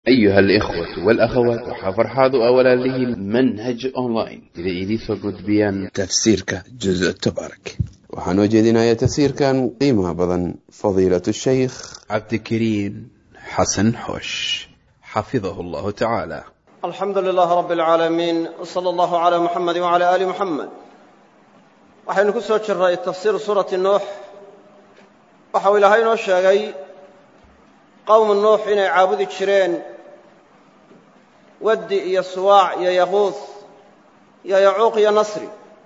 أيها الإخوة والأخوات وحفرحاض أولا له المنهج أونلاين إذا إليف قد بيان تفسيرك جزء التبارك وحنوجدنا يا تفسير كان قيمة بضن فضيلة الشيخ عبد الكريم حسن حوش حفظه الله تعالى. الحمد لله رب العالمين وصلى الله على محمد وعلى آل محمد. waxaynu ku soo jirnay tafsiir suurati nuux waxa uu ilaahay noo sheegay qowm nuux inay caabudi jireen wadi iyo suwaac iyo yaquus iyo yacuuq iyo nasri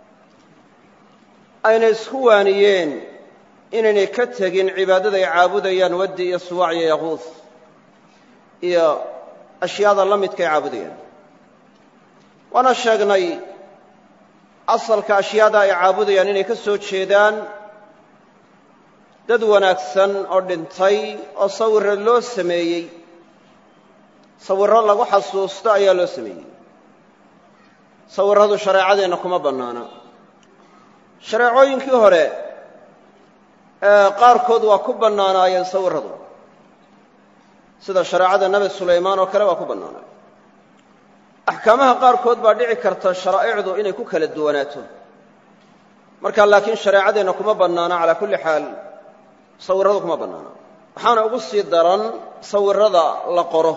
ayna isku waaniyeen inaynay ka tegin cibaadada ay caabudayaan wadi iyo suwaac iyo yaquus iyo ashyaada la midka ay caabudayaan. waana sheegnay asalka ashyaada ay caabudayaan inay ka soo jeedaan dad wanaagsan oo dhintay oo sawirro loo sameeyey, sawirro lagu xasuusto ayaa loo sameeyey. sawirradu shareecadeenna kuma bannaana. shareecooyinkii hore qaarkood waa ku bannaanaayeen sawirradu, sida shareecada nebi sulaymaan oo kale waa ku bannaanay. axkaamaha qaarkood baa dhici karta sharaa'icdu inay ku kala duwanaato, markaa laakiin shareecadeenna kuma bannaana. calaa kulli xaal sawirradu kuma bannaana. waxaana ugu sii daran sawirrada la qoro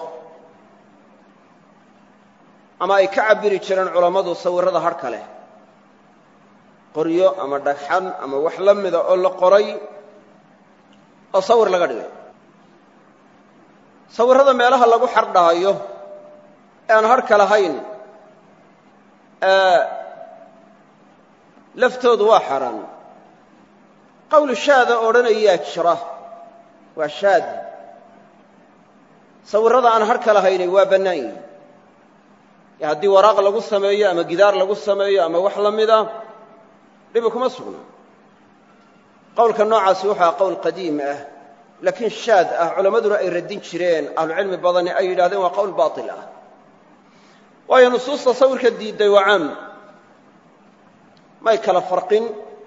ama ay ka cabbiri jireen culammadu sawirrada hadhka leh, qoryo ama dhagxan ama wax la mida oo la qoray oo sawir laga dhigay. sawirrada meelaha lagu xardhaayo ee aan hadhka lahayn laftoodu waa xaaraan. qowl shaada odhanayaa jira, waa shaad. sawirrada aan hadhka lahaynay waa bannaan yihin. haddii waraaq lagu sameeyo ama gidaar lagu sameeyo ama wax la mida dhibi kuma sugna. qowlka noocaasi wuxua qowl qadiim ah laakiin shaad ah, culammaduna ay radin jireen, ahlucilmi badani ay yidhahdeen waa qowl baatil ah. waayo nusuusta sawirka diidday waa caam, may kala farqin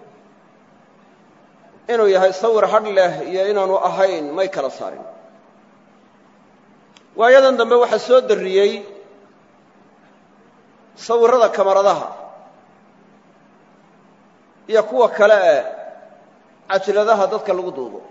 inuu yahay sawir hadh leh iyo inaanu ahayn, may kala saarin. waayadan dambe waxaa soo darriyey sawirrada kamaradaha iyo kuwa kale ee cajladaha dadka lagu duubo,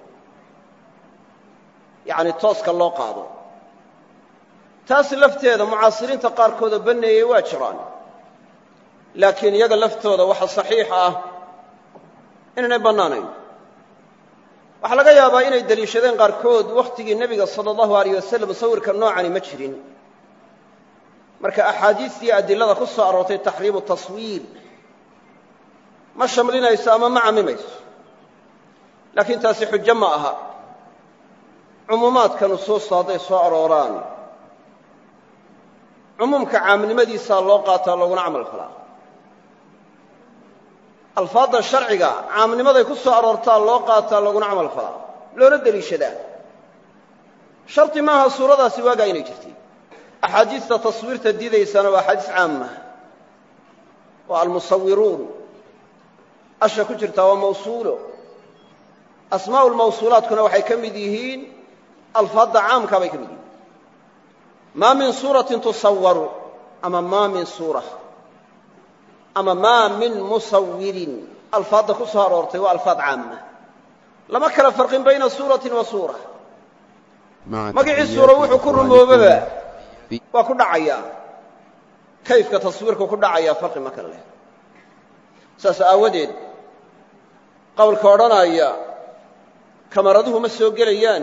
yacni tooska loo qaado. taas lafteeda mucaasiriinta qaarkooda banneeyey waa jiraan, laakiin iyaga laftooda waxa saxiix ah inaynay bannaanayn. waxaa laga yaabaa inay deliishadeen qaarkood wakhtigii nebiga sala allahu alayh wasalam sawirka noocani ma jirin, marka axaadiistii adilada ku soo aroortay taxriimu taswiir ma shamlinayso ama ma cammimayso. laakiin taasi xujo ma aha. cumuumaadka nusuusta hadday soo arooraan cumuumka caamnimadiisaa loo qaataa looguna camal falaa. alfaadda sharciga caamnimaday ku soo aroortaa loo qaataa looguna camal falaa, loona deliishadaa. shardi maaha suuradaasi waagaa inay jirtay. axaadiista taswiirta diidaysana waa axaadiis caama, waa almusawiruun. asha ku jirtaa waa mawsuulo. asmaa'u lmawsuulaadkuna waxay ka mid yihiin alfaadda caamkaa bay ka mid yihiin. maa min suuratin tusawaru ama maa min suura ama maa min musawirin, alfaadda ku soo aroortay waa alfaad caama. lama kala farqin bayna suuratin wa suura. magacii suura wuxuu ku rumoobaba waa ku dhacayaa, kayfka taswiirku ku dhacayaa farqi ma kale leh. saas aawadeed qowlka odhanaya kamaraduhu ma soo gelayaan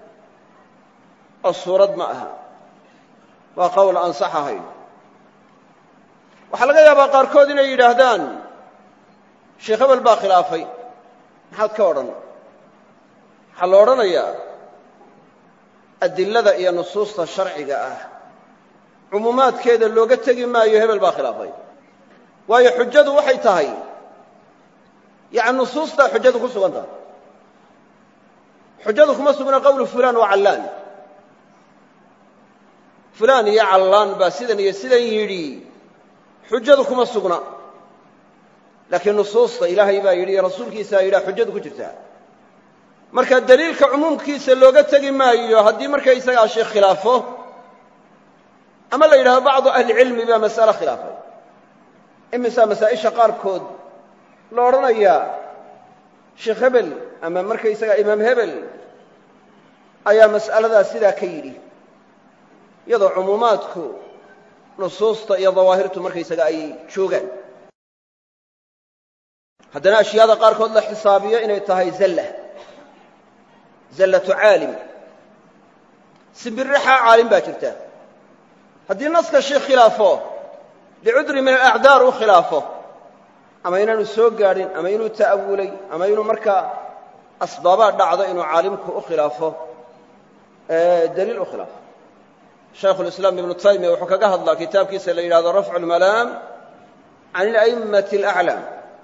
oo suurad ma aha waa qowl aan sax ahayn. waxaa laga yaabaa qaarkood inay yidhaahdaan sheekh hebel baa khilaafay, maxaad ka odhan? waxaa la odhanayaa adilada iyo nusuusta sharciga ah cumuumaadkeeda looga tegi maayo hebel baa khilaafay. waayo xujadu waxay tahay yacni nusuustaa xujadu ku sugan tahay. xujadu kuma sugna qowlu fulaan wa callaan. fulaan iyo callaan baa sidan iyo sidan yidhi, xujadu kuma sugna. laakiin nusuusta ilaahay baa yidhi iyo rasuulkiisaa yidhaa xujadu ku jirtaa. marka daliilka cumuumkiisa looga tegi maayo haddii markaysagaa sheekh khilaafo ama la yidhahdo bacdu ahlicilmi baa mas'ale khilaafay imisaa masaa'isha qaarkood la odhanayaa sheekh hebel ama markaysagaa imaam hebel ayaa mas'aladaas sidaa ka yidhi iyadoo cumuumaadku nusuusta iyo dawaahirtu markaysaga ay joogaan haddana ashyaada qaarkood la xisaabiyo inay tahay zallatu caalim simbirraxa caalim baa jirta haddii naska sheekh khilaafo licudri min alacdaar u khilaafo ama inaanu soo gaadhin ama inuu ta'awulay ama inuu markaa asbaabaa dhacdo inuu caalimku u khilaafo daliil u khilaafo shaykhulislaam ibnu taymiya wuxuu kaga hadlaa kitaabkiisa la yidhahdo rafcu lmalaam can ila'immati alaclaam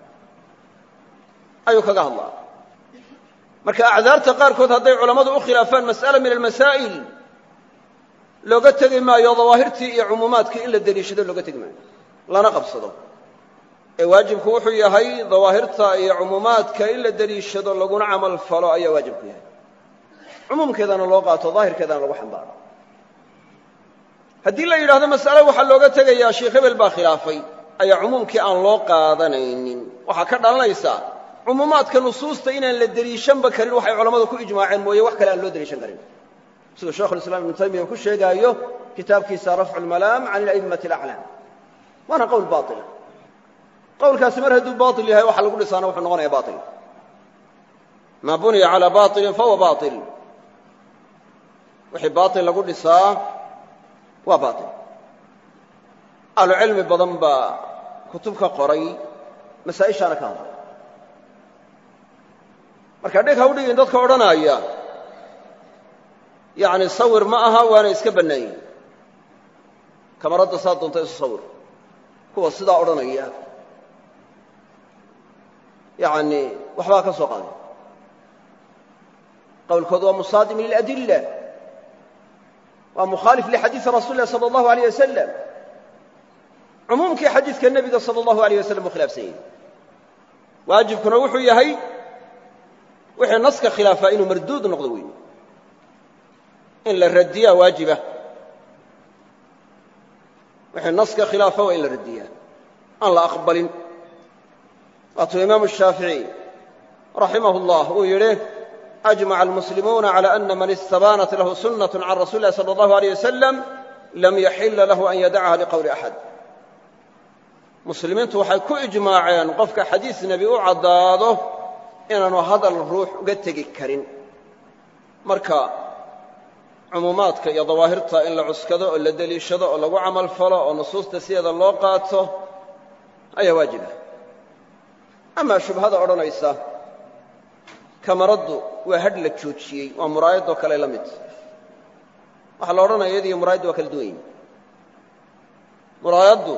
ayuu kaga hadlaa marka acdaarta qaarkood hadday culammadu u khilaafaan mas'ala min almasaa'il looga tegi maayo dawaahirtii iyo cumuumaadkii in la deliishado looga tegi maayo lana qabsado ee waajibku wuxuu yahay dawaahirta iyo cumuumaadka in la deliishado laguna camal falo ayaa waajibku yahay cumuumkeedana loo qaato daahirkeedana lagu xambaaro haddii la yidhaahdo mas'ale waxaa looga tegayaa sheekh hebel baa khilaafay ayaa cumuumkii aan loo qaadanaynin waxaa ka dhalanaysa cumuumaadka nusuusta inaan la deliishanba karin waxay culammadu ku ijmaaceen mooye wax kale aan loo deliishan karin siduu shaykhulislaam ibnu taymiya ku sheegaayo kitaabkiisa rafcu lmalaam can ila'immati alaclaam waana qowl baatila qowlkaasi mar hadduu baatil yahay waxa lagu dhisaana wuxuu noqonaya baatil maa buniya calaa baatilin fahuwa baatil wixii baatil lagu dhisaa waa baatil ahlucilmi badan baa kutub ka qoray masaa'ishaana ka hadlay marka dheg ha u dhigin dadka odhanaya yacni sawir ma aha waana iska bannaayey kamaradda saa doonta isu sawir kuwa sidaa odhanaya yacni waxbaa ka soo qaaday qowlkoodu waa musaadim liladilla waa mukhaalif lixadiisi rasuli illahi sala allahu alayh wasalam cumuumkii xadiidka nebiga sala allahu alayh wasalam uu khilaafsan yahay waajibkuna wuxuu yahay wixii naska khilaafaa inuu marduud noqdo weeye in la radiyaa waajiba wixii naska khilaafa waa in la radiyaa aan la aqbalin waatuu imaamu shaafici raximah اllah uu yidhi ajmaca almuslimuuna calى ana man istabaanat lahu sunaة can rasuli illahi salى اllahu alيyh wasalam lam yaxila lahu an yadacha liqowli axad muslimiintu waxay ku ijmaaceen qofka xadiis nebi u caddaado inaanu hadal ruux uga tegi karin marka cumuumaadka iyo dawaahirta in la cuskado oo la deliishado oo lagu camal falo oo nusuusta sideeda loo qaato ayaa waajiba amaa shubhada odhanaysa kamaraddu waa hadh la joojiyey waa muraayadoo kale la mid waxaa la odhanaya iyadiyo muraayaddu waa kala duwan yihin muraayaddu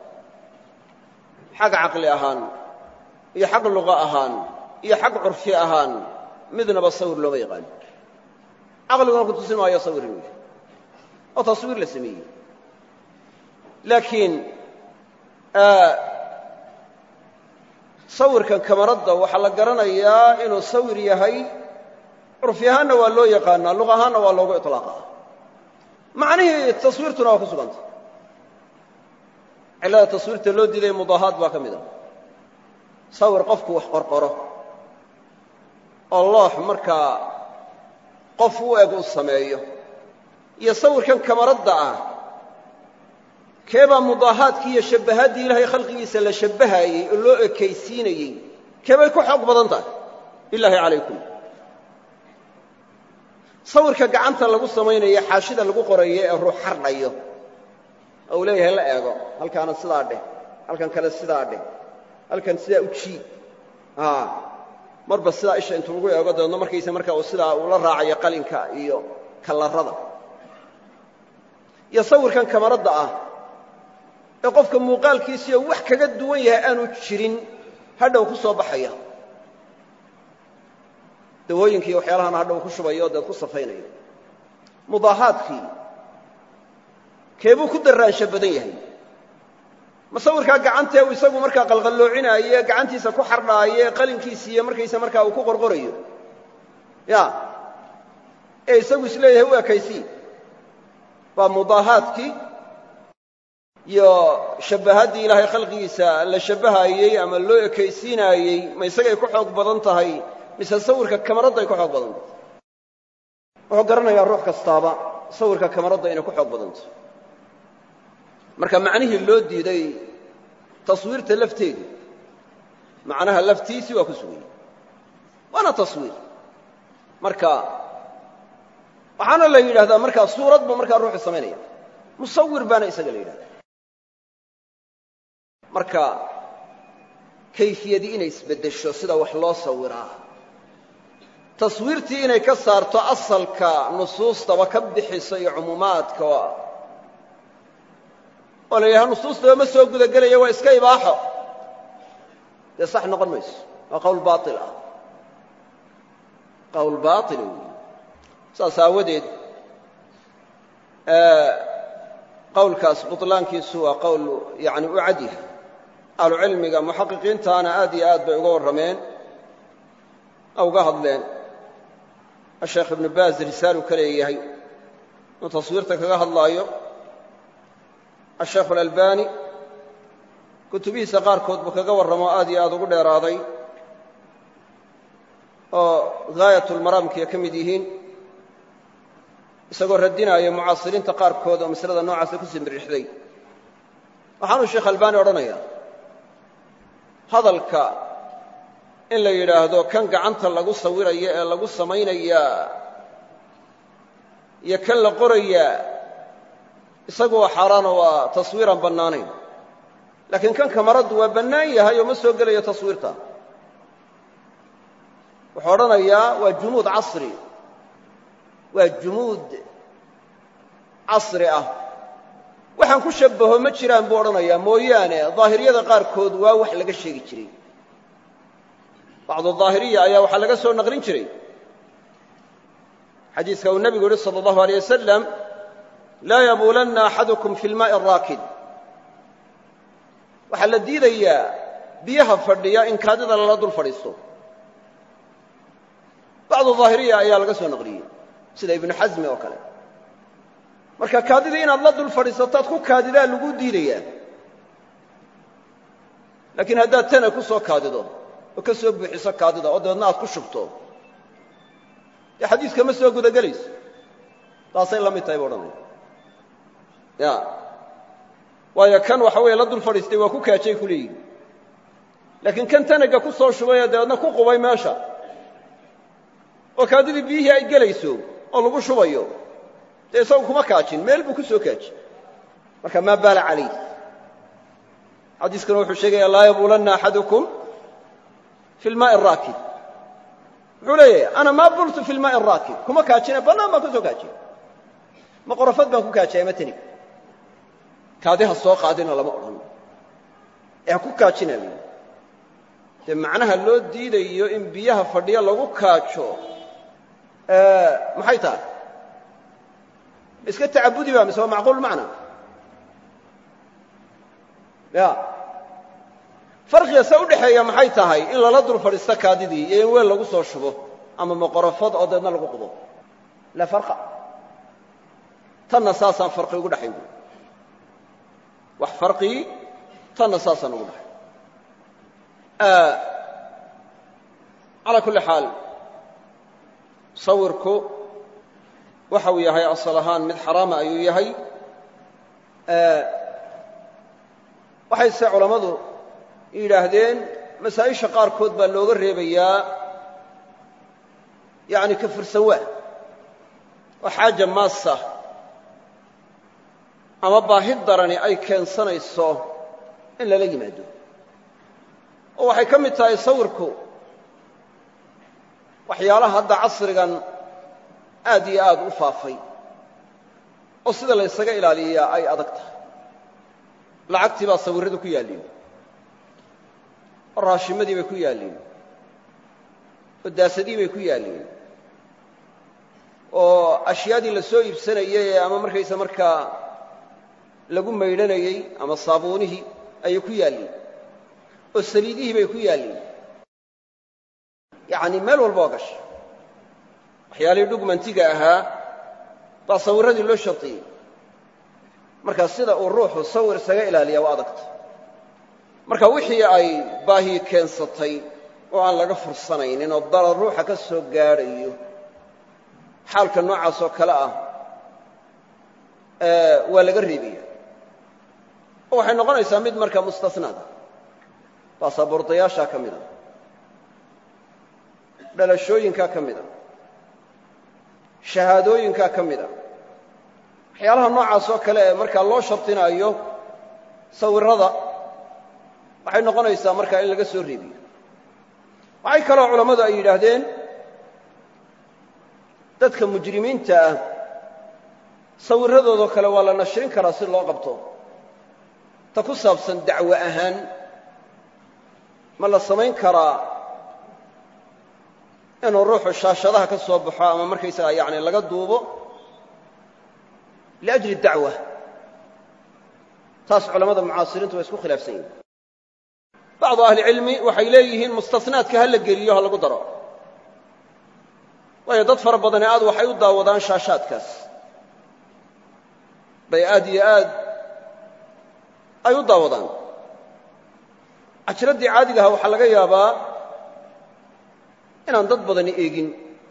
xag caqli ahaan iyo xag luqa ahaan iyo xag curfi ahaan midnaba sawir looma yaqaan caqliguna ku tusin maayo sawir inuu yahay oo taswiir la sameeyey laakiin sawirkan kamaradda waxaa la garanayaa inuu sawir yahay curfi ahaanna waa loo yaqaanaa luq ahaanna waa loogu iطlaaqaa macnihii taswiirtuna waa ku suganta cillada taswiirta loo diiday mudaahaad baa ka mid a sawir qofku wax qorqoro oo loox markaa qof u eg u sameeyo iyo sawirkan kamaradda ah keebaa mudaahaadkii iyo shabbahaaddii ilaahay khalqigiisa la shabbahayey oo loo ekaysiinayey keebay ku xoog badan tahay bilaahi calaykum sawirka gacanta lagu samaynayo xaashida lagu qorayo ee ruux xardhayo oo uu leeyahay la eego halkaana sidaa dheh halkan kale sidaa dheh halkan sidaa u jiid marba sidaa isha intuu lagu eego dabeedno markaysa markaa uu sidaa ula raacayo qalinka iyo kallarada iyo sawirkan kamaradda ah ee qofka muuqaalkiisiiyo wax kaga duwan yahay aanu jirin hadhow ku soo baxaya dawooyinka iyo waxyaalahan hadhow ku shubayo deed ku safaynayo mudaahaadkii keebuu ku daraansha badan yahay ma sawirkaa gacantee uu isagu markaa qalqalloocinaaye gacantiisa ku xardhaaye qalinkiisiiyo markaysa markaa uu ku qorqorayo ya ee isagu isleeyahay u ekaysii waa mudaahaadkii iyo shabbahaddii ilaahay khalqigiisa la shabbahayey ama loo ekaysiinaayey ma isagay ku xoog badan tahay mise sawirka kamaradday ku xoog badan tahay wuxuu garanayaa ruux kastaaba sawirka kamaradda inay ku xoog badan tahay marka macnihii loo diiday taswiirta lafteedu macnaha laftiisii waa ku sugayey waana taswiir marka waxaana la yidhahdaa markaa suurad buu markaa ruuxu samaynaya musawir baana isaga la yidhahdaa marka kayfiyadii inay isbeddesho sida wax loo sawiraa taswiirtii inay ka saarto asalka nusuustaba ka bixiso iyo cumuumaadka oo la yidhaha nusuustaba ma soo gudagelaya waa iska ibaaxo dee sax noqon mayso waa qowl baail ah qowl baaila weyi saas aawadeed qowlkaas buطlaankiisu waa qowl yani u cad yahay ahlucilmiga muxaqiqiintaana aad iyo aad bay uga warrameen oo uga hadleen asheekh ibnu baaz risaalu ka leeyahay inuu taswiirta kaga hadlaayo asheekh alalbani kutubihiisa qaarkood buu kaga warramo aad iyo aad ugu dheeraaday oo gaayatulmaraamkiya ka mid yihiin isagoo radinaya mucaasiriinta qaarkood oo masalada noocaasa ku simbirixday waxaanuu sheekh albani odhanayaa hadalka in la yidhaahdo kan gacanta lagu sawiraya ee lagu samaynayaa iyo kan la qorayaa isagu waa xaaraano waa taswiiraan bannaanayn laakiin kan kamaraddu waa bannaan yahay oo ma soo gelayo taswiirta wuxuu odhanayaa waa jumuud casri waa jumuud casri ah waxaan ku shabbaho ma jiraan buu odhanayaa mooyaane daahiriyada qaarkood waa wax laga sheegi jiray bacdu daahiriya ayaa waxaa laga soo naqlin jiray xadiiska uu nebigu yihi salى اllahu alيyه wasalam laa yabuulanna axadukum fi lmaaءi araakid waxaa la diidayaa biyaha fadhiya in kaadida lala dul fadhiisto bacdu daahiriya ayaa laga soo naqliyey sida ibnu xasmi oo kale marka kaadidii inaad la dul fadhiisataad ku kaadidaa lagu diidayaa laakiin haddaad tana ku soo kaadido oo ka soo buuxiso kaadida oo dabeedna aad ku shubto dee xadiiska ma soo gudagelayso taasay la mid tahay bu odhanaya ya waayo kan waxa weeye la dul fadhiistay waa ku kaajay ku leeyihin laakiin kan tanaga ku soo shubaya dabeedna ku qubay meesha oo kaadidii biyihii ay gelayso oo lagu shubayo dee isagu kuma kaajin meel buu ku soo kaajin marka maa baala calayh xadiiskana wuxuu sheegaya laa yabuulanna axadukum fi lmaaءi araakid muxuu leeyahay ana maa bultu fi lmaaءi araakid kuma kaajine bannaan baan ku soo kaajiye ma qorofad baan ku kaajaya ma tani kaadi ha soo qaadina lama odhan ee ha ku kaajina l dee macnaha loo diidayo in biyaha fadhiya lagu kaajo maxay tahay iska tacabudi ba mise waa macquul macna ya farqiga se udhaxeeya maxay tahay in lala dul fadhiisto kaadidii iyo in weel lagu soo shubo ama maqorofad oo deedna lagu qubo laa farqa tanna saasaan farqi ugu dhaxayn bu wax farqii tanna saasaan ugu dhaxay calaa kulli xaal sawirku waxa uu yahay asal ahaan mid xaraama ayuu yahay waxay se culammadu yidhaahdeen masaa'isha qaarkood baa looga reebayaa yani ka fursanwaa oo xaaja maasa ama baahi darani ay keensanayso in lala yimaado oo waxay ka mid tahay sawirku waxyaalaha hadda casrigan aad iyo aad u faafay oo sida la ysaga ilaaliyaa ay adag tahay lacagtii baa sawirradu ku yaalliin oo raashimadii bay ku yaalliin oo daasadii bay ku yaalliin oo ashyaadii la soo iibsanayey ama markaysa markaa lagu maydhanayey ama saabuunihii ayay ku yaalliin oo saliidihii bay ku yaalliin yacni meel walba oo gashay waxyaalihii dhugmantiga ahaa baa sawirradii loo shartiyey marka sida uu ruuxu sawir isaga ilaaliya waa adagta marka wixii ay baahi keensatay oo aan laga fursanaynin oo darar ruuxa ka soo gaadhayo xaalka noocaas oo kale ah waa laga reebaya oo waxay noqonaysaa mid marka mustasnaada baasaboordayaashaa ka mida dhalashooyinkaa ka mida shahaadooyinkaa ka mida waxyaalaha noocaas oo kale ee markaa loo shartinaayo sawirrada waxay noqonaysaa markaa in laga soo reebiyo waxay kaloo culammadu ay yidhaahdeen dadka mujrimiinta ah sawirradoodoo kale waa la nashrin karaa si loo qabto ta ku saabsan dacwo ahaan ma la samayn karaa inuu ruuxu shaashadaha ka soo baxo ama markaysaga yacni laga duubo liajli dacwa taas culammada mucaasiriintu way isku khilaafsan yihin bacdu ahlicilmi waxay leeyihiin mustasnaadka ha la geliyo ha lagu daro waayo dad fara badani aad waxay u daawadaan shaashaadkaas bay aad iyo aad ay u daawadaan cajraddii caadigaha waxaa laga yaabaa inaan dad badani eegin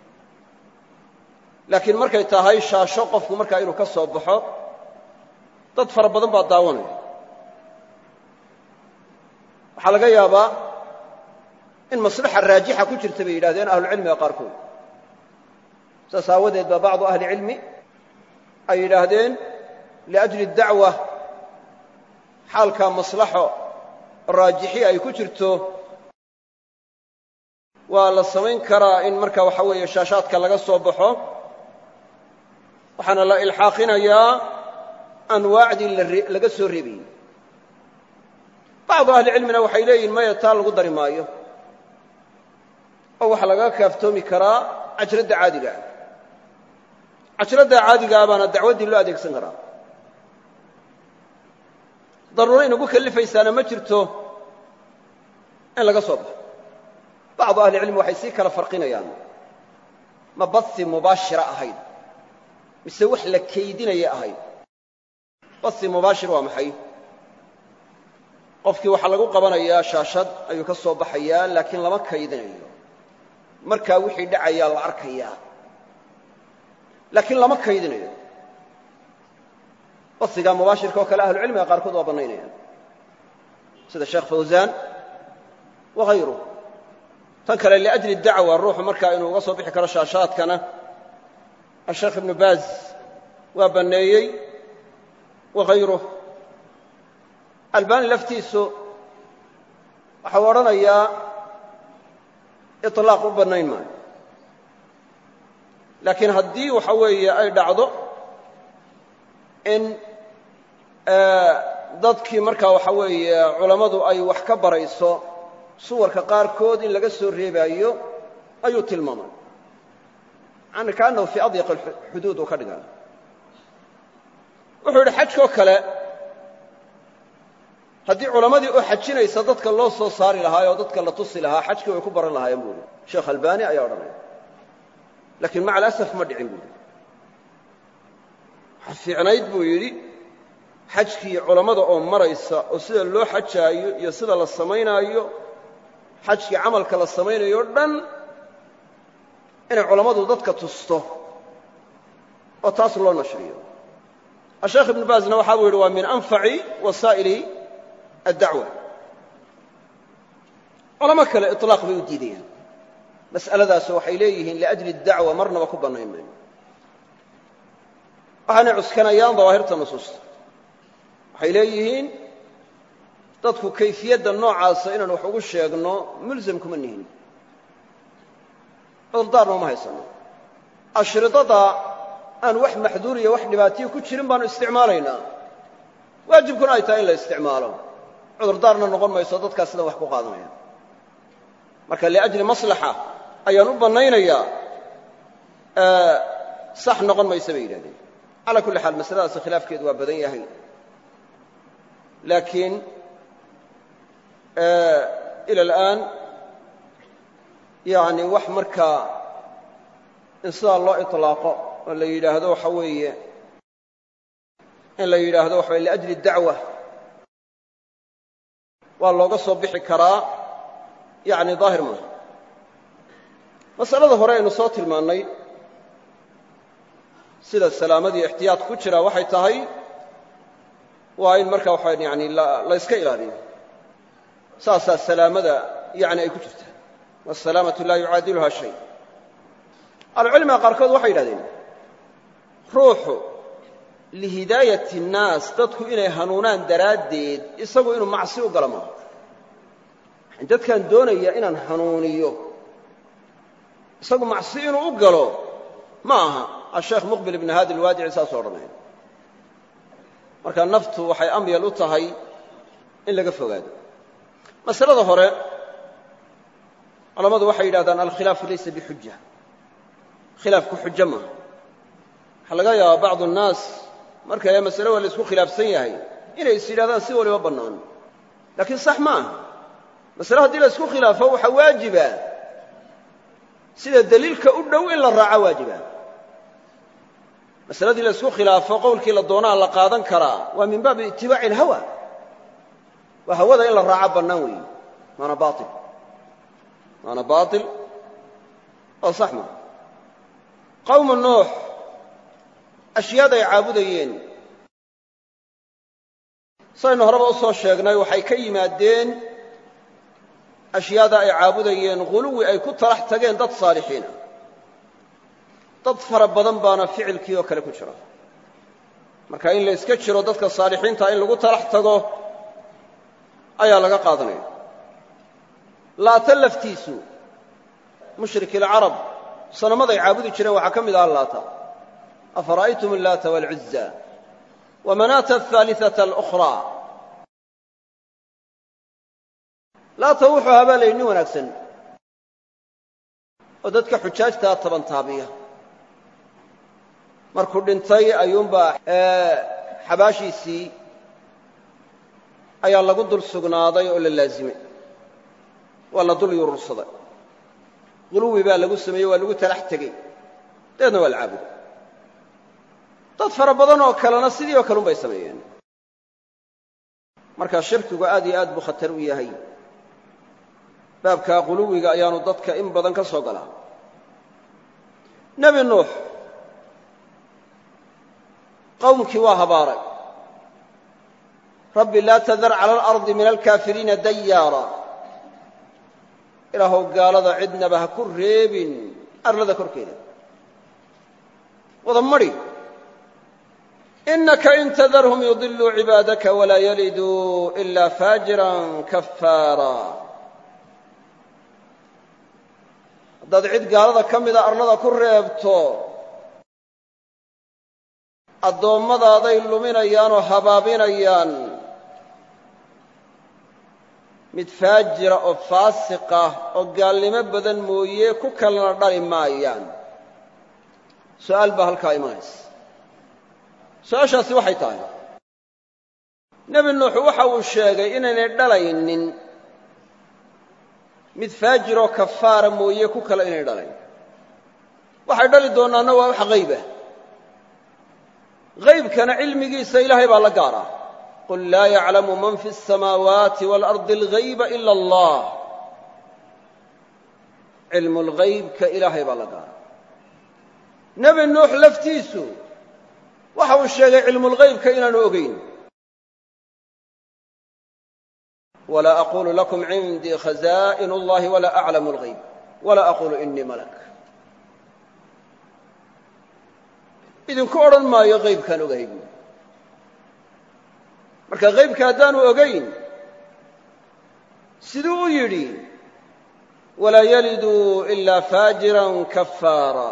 laakiin markay tahay shaasho qofku markaa inuu ka soo baxo dad fara badan baa daawanaya waxaa laga yaabaa in maslaxa raajixa ku jirta bay yidhahdeen ahlucilmiga qaarkood saas aawadeed baa bacdu ahli cilmi ay yidhaahdeen liajli dacwa xaalkaa maslaxo raajixi ay ku jirto waa la samayn karaa in marka waxa weeye shaashaadka laga soo baxo waxaana la ilxaaqinayaa anwaacdii laga soo reebayey bacdu ahlicilmina waxay leeyihin maya taa lagu dari maayo oo waxaa laga kaaftoomi karaa cajradda caadiga ah cajradda caadigaa baana dacwaddii loo adeegsan karaa daruuro inagu kellifaysaana ma jirto in laga soo baxo bacdu ahlicilmi waxay sii kala farqinayaan ma basi mubaashira ahayd mise wax la kaydinaya ahayd basi mubaashir waa maxay qofkii waxaa lagu qabanayaa shaashad ayuu ka soo baxayaa laakiin lama kaydinayo markaa wixii dhacayaa la arkayaa laakiin lama kaydinayo basigaa mubaashirka oo kale ahlucilmiga qaarkood waa bannaynayaan sida sheekh fawsaan wahayruh tan kale liajli dacwa ruuxu markaa inuu uga soo bixi karo shaashaadkana asheekh ibnu baaz waa banneeyey wahayruh albani laftiisu waxau odhanayaa iطlaaq u bannayn maayo laakiin haddii waxa weeye ay dhacdo in dadkii markaa waxa weeye culammadu ay wax ka barayso suwarka qaarkood in laga soo reebaayo ayuu tilmaamay yani kaannahu fii adyaq xuduud uu ka dhigaa wuxuu yidhi xajkoo kale haddii culammadii oo xajinaysa dadka loo soo saari lahaa oo dadka la tusi lahaa xajkii way ku baran lahaayeen buu yidhi sheekh albani ayaa odhanaya laakiin maca alasaf ma dhicin buu yidhi waxa fiicnayd buu yidhi xajkii culammada oo maraysa oo sida loo xajaayo iyo sida la samaynaayo xajkii camalka la samaynayo o dhan inay culammadu dadka tusto oo taas loo nashriyo asheekh ibnu baazna waxaa buu yidhi waa min anfaci wasaa'ili addacwa culamo kale iطlaaq bay u diidayaan mas'aladaasu waxay leeyihiin liajli اdacwa marnaba ku bannayn mayno waxaanay cuskanayaan dawaahirta nusuusta waxay leeyihiin dadku kayfiyadda noocaasa inaan wax ugu sheegno mulzam kuma nihin cudurdaarna uma haysano ashridada aan wax maxduuriya wax dhibaatiyo ku jirin baanu isticmaalaynaa waajibkuna ay tahay in la isticmaalo cudurdaarna noqon mayso dadkaas sidan wax ku qaadanaya marka liajli maslaxa ayaan u bannaynayaa sax noqon maysa bay yidhahdeen calaa kulli xaal masaladaasi khilaafkeedu waa badan yahay laakiin ila al'aan yani wax markaa in sidaa loo iطlaaqo oo la yidhaahdo waxa weeye in la yidhaahdo waxa way liajli dacwa waa looga soo bixi karaa yacni daahir maaha masalada hore aynu soo tilmaannay sida salaamadii ixtiyaad ku jira waxay tahay waa in marka waxa yani la iska ilaaliyo saasaa salaamada yani ay ku jirtaa waasalaamatu laa yucaadiluha shay ahlucilmiga qaarkood waxay yidhahdeen ruuxu lihidaayati nnaas dadku inay hanuunaan daraaddeed isagu inuu macsi u galo maaha dadkaan doonaya inaan hanuuniyo isagu macsi inuu u galo ma aha asheekh muqbil ibn haadi alwaadici saasoo odhanaya marka naftu waxay amyal u tahay in laga fogaado masalada hore culammadu waxay yidhahdaan alkhilaafu laysa bixuja khilaafku xujo maaha waxaa laga yaabaa bacdu nnaas marka masale waa la isku khilaafsan yahay inay is yidhahdaan si waliba bannaan laakiin sax ma aha masale haddii la isku khilaafo waxaa waajiba sida daliilka u dhow in la raaco waajiba masaladii la isku khilaafo qowlkii la doonaa la qaadan karaa waa min baabi itibaaci alhawa waa hawada in la raaco bannaan weeye maana baatil oo sax maa qawmu nuux ashyaada ay caabudayeen saynu horeba u soo sheegnay waxay ka yimaadeen ashyaada ay caabudayeen ghuluwi ay ku talax tageen dad saalixiina dad fara badan baana ficilkii oo kale ku jira marka in la iska jiro dadka saalixiinta in lagu talax tago ayaa laga qaadanaya laata laftiisu mushriki alcarab sanamaday caabudi jireen waxaa ka mid aha laata afara'aytum allaata waalcuzza wamanaata ahaaliثata alukhraa laata wuxuu habaalayay nin wanaagsan oo dadka xujaajtaa tabantaabiya markuu dhintay ayuunbaa xabaashiisii ayaa lagu dul sugnaaday oo la laazimay waa la dul yurursaday guluwi baa lagu sameeyey waa lagu talax tegey dabeedna waa la caabuday dad fara badan oo kalena sidii oo kale un bay sameeyeen markaa shirkigu aad iyo aad buu khatar u yahay baabkaa guluwiga ayaanu dadka in badan ka soo galaa nebi nuux qowmkii waa habaaray rabbi laa tadar cala alardi min alkaafiriina dayaara ilaahow gaalada cidnaba ha ku reebin arlada korkeeda wada madhi innaka in tadarhum yudiluu cibaadaka walaa yaliduu ilaa faajiran kafaara haddaad cid gaalada ka mida arlada ku reebto addoommadaday luminayaan oo habaabinayaan mid faajira oo faasiqah oo gaalnimo badan mooye ku kalena dhali maayaan su'aal baa halkaa imanaysa su-aashaasi waxay tahay nebi nuux waxa uu sheegay inaynay dhalaynin mid faajiroo kafaara mooye ku kale inay dhalayn waxay dhali doonaanna waa wax haybah haybkana cilmigiisa ilaahay baa la gaaraa qul laa yaclamu man fi الsamaawaati wاlardi اlghayba ila allah cilmu lghaybka ilaahay baa la gaaraa nebi nuux laftiisu waxa uu sheegay cilmulghaybka inaanu ogayn walaa aqulu lakum cindii khazaa'inu اllahi walaa aclamu اlghayb walaa aqulu inii malak idinku odhan maayo haybkaan ogahay buui marka haybka haddaanu ogayn siduu u yidhi walaa yaliduu ilaa faajiran kafaara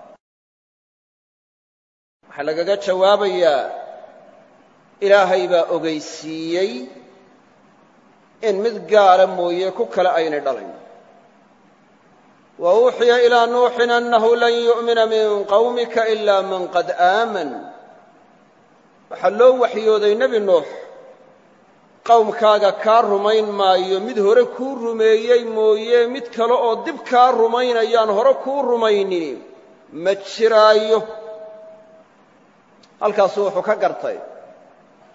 waxaa lagaga jawaabayaa ilaahay baa ogaysiiyey in mid gaala mooye ku kale aynay dhalayn wa uuxiya ilaa nuuxin annahu lan yu'mina min qawmika ilaa man qad aaman waxaa loo waxyooday nebi nuux qowmkaaga kaa rumayn maayo mid hore kuu rumeeyey mooye mid kale oo dib kaa rumaynayaan hore kuu rumaynin ma jiraayo halkaasuu wuxuu ka gartay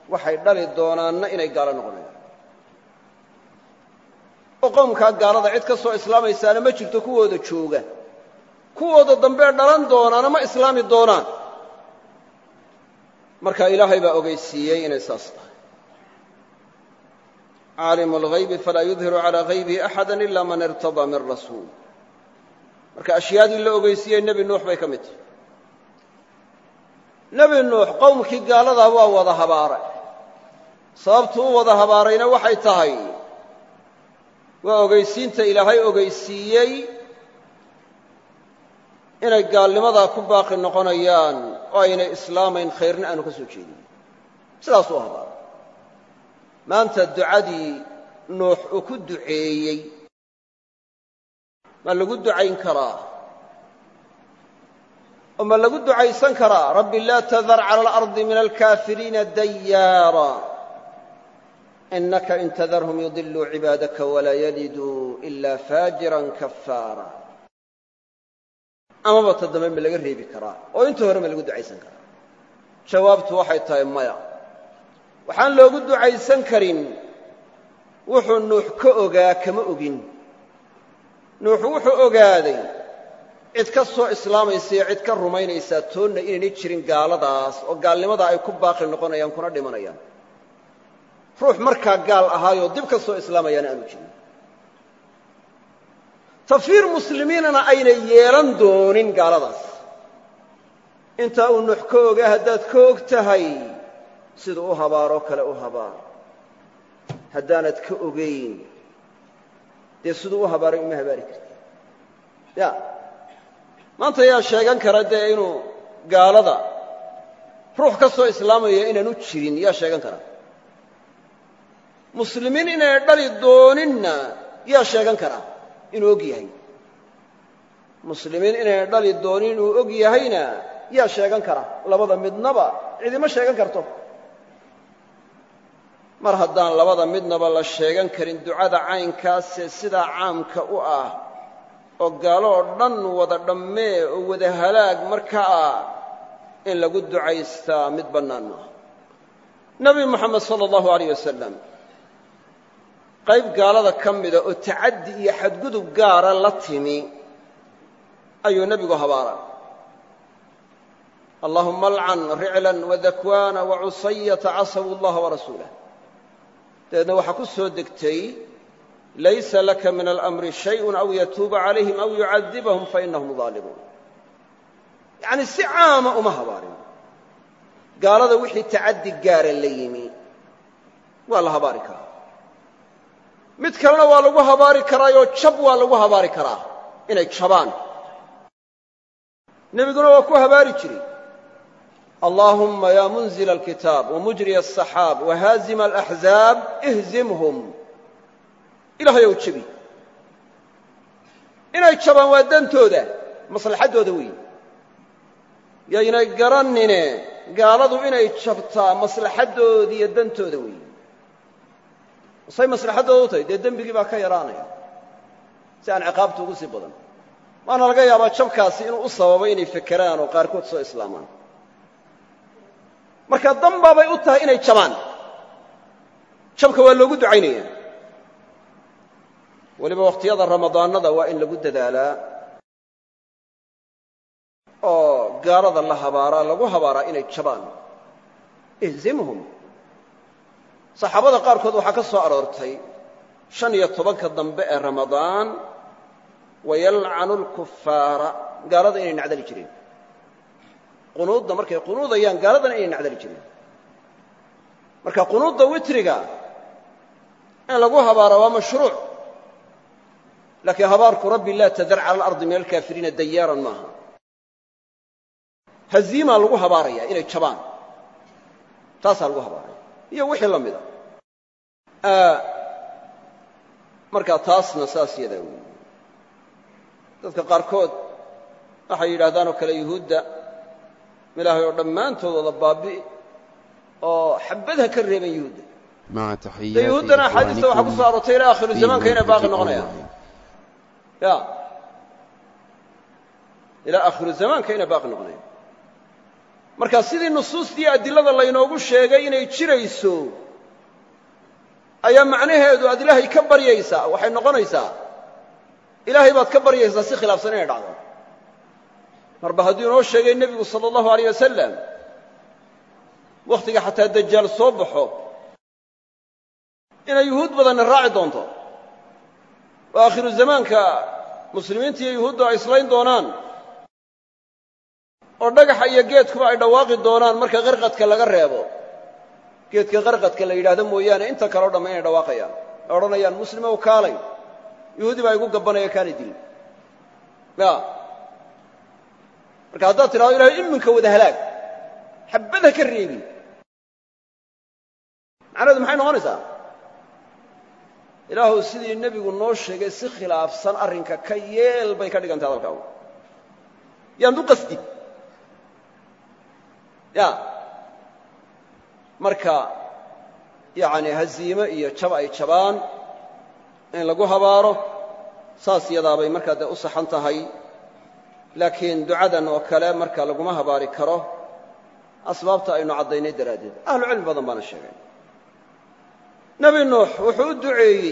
waxay dhali doonaanna inay gaalo noqonayaan oo qowmkaa gaalada cid ka soo islaamaysaana ma jirto kuwooda jooga kuwooda dambee dhalan doonaana ma islaami doonaan marka ilaahay baa ogeysiiyey inay saas tahay caalimu alghaybi falaa yudhiru calaa haybihi axada ila man irtadaa min rasuul marka ashyaadii la ogeysiiyey nebi nuux bay ka mid tahay nebi nuux qowmkii gaaladaa waa wada habaaray sababtu u wada habaarayna waxay tahay waa ogeysiinta ilaahay ogeysiiyey inay gaalnimadaa ku baaqi noqonayaan oo aynay islaamayn khayrna aanu ka soo jeedin sidaasuu habaaray maanta ducadii nuux uu ku duceeyey ma lagu ducayn karaa oo ma lagu ducaysan karaa rabbi laa tadar cala alardi min alkaafiriina dayaara inaka in tadarhum yudiluu cibaadaka walaa yaliduu ilaa faajiran kafaara amaba ta dambe ma laga reebi karaa oo inta hore ma lagu ducaysan karaa jawaabtu waxay tahay maya waxaan loogu ducaysan karin wuxuu nuux ka ogaa kama ogin nuux wuxuu ogaaday cid ka soo islaamaysa iyo cid ka rumaynaysaa toonna inaynay jirin gaaladaas oo gaalnimadaa ay ku baaqi noqonayaan kuna dhimanayaan ruux markaa gaal ahaayoo dib ka soo islaamayaana aanu jirin tafiir muslimiinana aynay yeelan doonin gaaladaas intaa uu nuux ka ogaa haddaad ka og tahay siduu u habaaroo kale u habaar haddaanad ka ogayn dee siduu u habaaray uma habaari karti ya maanta yaa sheegan kara dee inuu gaalada ruux ka soo islaamaya inaanu jirin yaa sheegan kara muslimiin inaynay dhali dooninna yaa sheegan kara inuu og yahay muslimiin inaynay dhali doonin inuu og yahayna yaa sheegan kara labada midnaba cidima sheegan karto mar haddaan labada midnaba la sheegan karin ducada caynkaasee sidaa caamka u ah oo gaalo oo dhan wada dhammee oo wada halaag markaa in lagu ducaystaa mid bannaan maaha nebi moxamed sala allahu alayh wasalam qayb gaalada ka mida oo tacaddi iyo xadgudub gaara la timi ayuu nebigu habaaray allahuma alcan riclan wadakwaana wacusayata casawu allaha warasuulah dabeedna waxaa ku soo degtay laysa laka min alamri shayun aw yatuuba calayhim aw yucadibahum fainahum daalimuun yacni si caama uma habaarin gaalada wixii tacaddi gaara la yimi waa la habaari karaa mid kalena waa lagu habaari karaayoo jab waa lagu habaari karaa inay jabaan nebiguna waa ku habaari jiray allaahumma yaa munzila alkitaab wamujriya asaxaab wahaazima alaxzaab ihzimhum ilaahayow jebi inay jabaan waa dantooda maslaxaddooda weeye yaynay garannine gaaladu inay jabtaa maslaxaddoodi iyo dantooda weeye say maslaxaddooda u tahay dee dembigii baa ka yaraanaya si aan ciqaabtu ugu sii badan waana laga yaabaa jabkaasi inuu u sababo inay fekeraan oo qaarkood soo islaamaan marka danbaabay u tahay inay jabaan jabka waa loogu ducaynaya weliba wakhtiyada ramadaanada waa in lagu dadaalaa oo gaalada la habaaraa lagu habaaraa inay jabaan ihzimhum saxaabada qaarkood waxaa ka soo aroortay 15 dambe ee ramadaan wayalcanu lkufaara gaalada inay nacdali jireen qunuudda markay qunuudayaan gaaladana inay nacdali jireen marka qunuudda witriga in lagu habaara waa mashruuc laakiin habaarku rabbi laa tadar cala alardi min alkaafiriina dayaaran maaha haziimaa lagu habaaraya inay jabaan taasaa lagu habaaraya iyo wixii la mida markaa taasna saas yadaa weeye dadka qaarkood waxay yidhaahdaan oo kale yuhuudda ilaahay oo dhammaantood wada baabi'i oo xabadha ka reeban yuhuudda de yuhuuddana axaadiista waxaa ku soo aroortay ilaa aakhiru zamaanka inay baaqi noqonayaan ya ilaa aakhiru zamaanka inay baaqi noqonayaan marka sidii nusuustii adilada laynoogu sheegay inay jirayso ayaa macnaheedu aad ilaahay ka baryaysaa waxay noqonaysaa ilaahay baad ka baryaysaa si khilaafsan inay dhacdo marba hadduu inoo sheegay nebigu sala allahu alayh wasalam wakhtiga xataa dajaal soo baxo inay yuhuud badanna raaci doonto oo aakhiru zamaanka muslimiinta iyo yuhuuddu ay islayn doonaan oo dhagaxa iyo geedkuba ay dhawaaqi doonaan marka qarqadka laga reebo geedka qarqadka la yidhaahdo mooyaane inta kaleo dhamma inay dhawaaqayaan ay odhanayaan muslimow kaalay yuhuudi baa igu gabbanaya kaanay dilin ya marka haddaad tidhahdo ilahay iminka wada halaag xabbada ka reebin macnaheedu maxay noqonaysaa ilaahu sidii nebigu noo sheegay si khilaafsan arrinka ka yeel bay ka dhigantay hadalkaagu yaan u qasdin ya marka yacni haziime iyo jab ay jabaan in lagu habaaro saas yadaabay markaa dee u saxan tahay laakiin ducadan oo kale marka laguma habaari karo asbaabta aynu caddaynay daraaddeed ahlucilmi badan baana sheegay nebi nuux wuxuu u duceeyey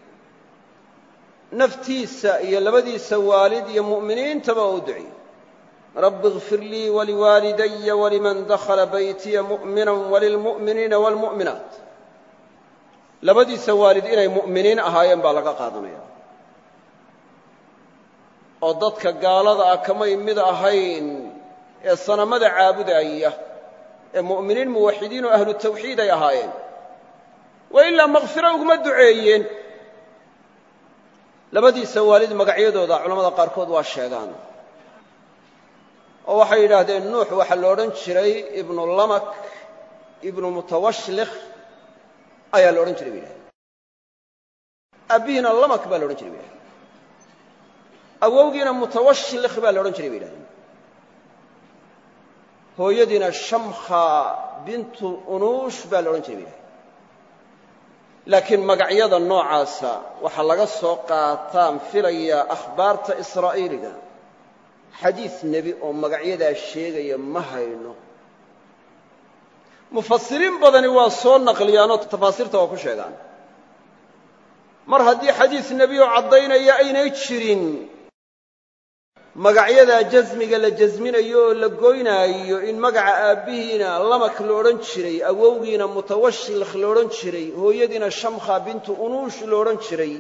naftiisa iyo labadiisa waalid iyo mu'miniintaba oo u duceeyey rabbi اغfir lii waliwaalidaya waliman dakhala baytiya mu'mina walilmu'miniina wاlmu'minaat labadiisa waalid inay mu'miniin ahaayeen baa laga qaadanaya oo dadka gaalada ah kamay mid ahayn ee sanamada caabudaya ee mu'miniin muwaxidiin oo ahlu tawxiid ay ahaayeen wa ilaa makfiro uguma duceeyeen labadiisa waalid magacyadooda culamada qaarkood waa sheegaan oo waxay yidhaahdeen nuux waxaa la odhan jiray ibnu lamak ibnu mutawashlikh ayaa la odhan jiray bay yidhahdeen aabbihiina lamak baa la odhan jiray bay yidhahdeen awowgiina mutawashlikh baa la odhan jiray bay yidhahdeen hooyadiina shamkha bintu unuush baa la odhan jiray bay yidhahdeen laakiin magacyada noocaasa waxaa laga soo qaataan filayaa akhbaarta israa'iiliga xadiis nebi oo magacyadaa sheegaya ma hayno mufasiriin badani waa soo naqliyaanoo tafaasiirta waa ku sheegaan mar haddii xadiis nebi oo caddaynaya aynay jirin magacyadaa jasmiga la jasminayo oo la goynaayo in magaca aabbihiina lamak la odhan jiray awowgiina mutawashilkh la odhan jiray hooyadiina shamkha bintu unuush la odhan jiray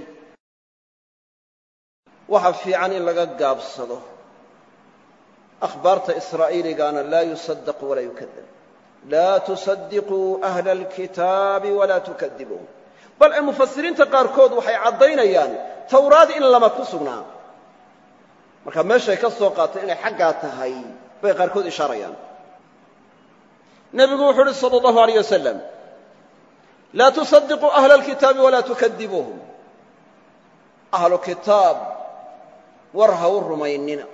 waxa fiican in laga gaabsado akhbaarta israa'iiligaana laa yusaddaqu walaa yukadab laa tusaddiquu ahla alkitaabi walaa tukadibuuhum bal ee mufasiriinta qaarkood waxay caddaynayaan tawraad in lama ku sugnaa marka meeshay ka soo qaatay inay xaggaa tahay bay qaarkood ishaarayaan nebigu wuxuu uhi sala allahu alayh wasalam laa tusaddiquu ahla alkitaabi walaa tukadibuuhum ahlu kitaab war ha u rumaynina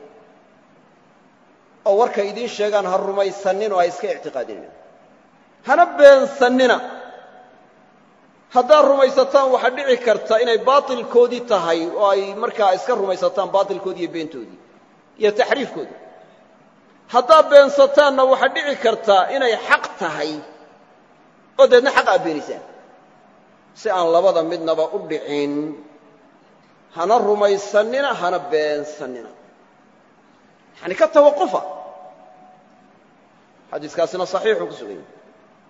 oo warkay idiin sheegaan ha rumaysannin oo ha iska ictiqaadinina hana beensannina haddaad rumaysataan waxaa dhici karta inay baatilkoodii tahay oo ay markaa iska rumaysataan baatilkoodii iyo beentoodii iyo taxriifkoodii haddaad beensataanna waxaa dhici karta inay xaq tahay oo deedna xaq aad beenaysaan si aan labada midnaba u dhicin hana rumaysannina hana beensannina yani ka tawaqufa xadiiskaasina saxiixuu ku sugan yahay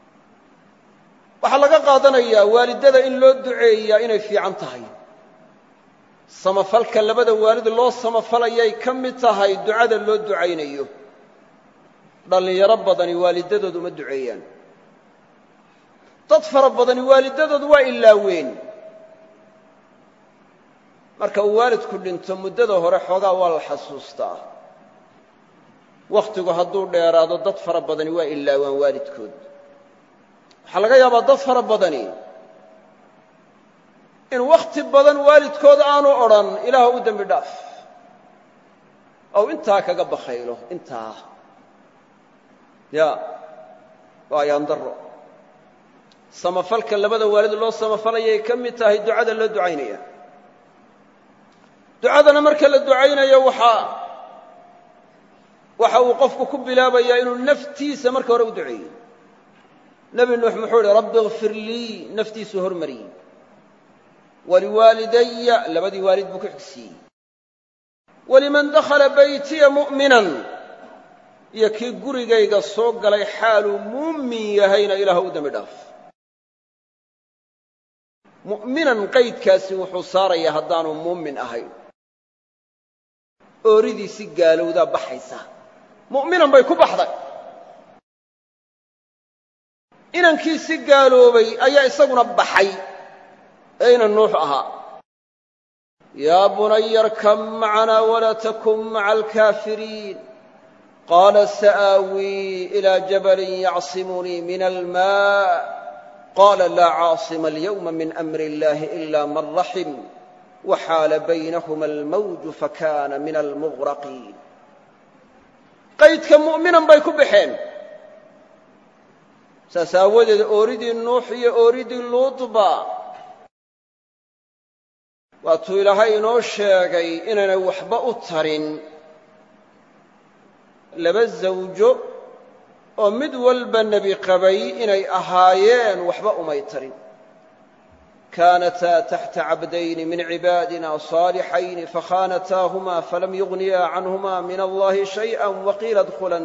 waxaa laga qaadanayaa waalidada in loo duceeyaa inay fiican tahay samafalka labada waalid loo samafalayay ka mid tahay ducada loo ducaynayo dhallinyaro badani waalidadood uma duceeyaan dad fara badani waalidadood waa ilaaween marka uu waalidku dhinto muddada hore xoogaa waa la xasuustaa wakhtigu hadduu dheeraado dad fara badani waa ilaawaan waalidkood waxaa laga yaabaa dad fara badani in wakhti badan waalidkood aanu odhan ilaah u dembi dhaaf ow intaa kaga bakhaylo intaa ya waa ayaan darro samafalka labada waalid loo samafalayay ka mid tahay ducada loo ducaynaya ducadana marka la ducaynayo waxaa waxa uu qofku ku bilaabayaa inuu naftiisa marka hore u duceeyo. nebi nuux muxuu idhi rabbi ikfir lii, naftiisuu hormariyey. waliwaalidaya, labadii waalid buu ku xigsiiyey. waliman dakhala baytiya mu'minan, iyo kii gurigayga soo galay xaaluu muumin yahayna ilaahu u dembi dhaaf. mu'minan qaydkaasi wuxuu saarayaa haddaanu muumin ahayn. ooridiisi gaalowdaa baxaysa. mu'minan bay ku baxday. inankiisi gaaloobay ayaa isaguna baxay ee inan nuux ahaa. yaa bunaya arkam macanaa walaa takun maca alkaafiriin qaala sa'aawii ilaa jabalin yacsimunii min almaa qaala laa caasima alyawma min amri illaahi ila man raxim waxaala baynahuma almawju fakaana min almughraqiin. qaydka mu'minan bay ku baxeen. saas aawadeed ooridii nuux iyo ooridii luutba waatuu ilaahay inoo sheegay inaanay waxba u tarin laba zawjo oo mid walba nebi qabay inay ahaayeen waxba umay tarin. kaanataa taxta cabdayni min cibaadina صaalixayni fakhaanataahumaa falam yugniyaa canhumaa min allahi shayئa waqiila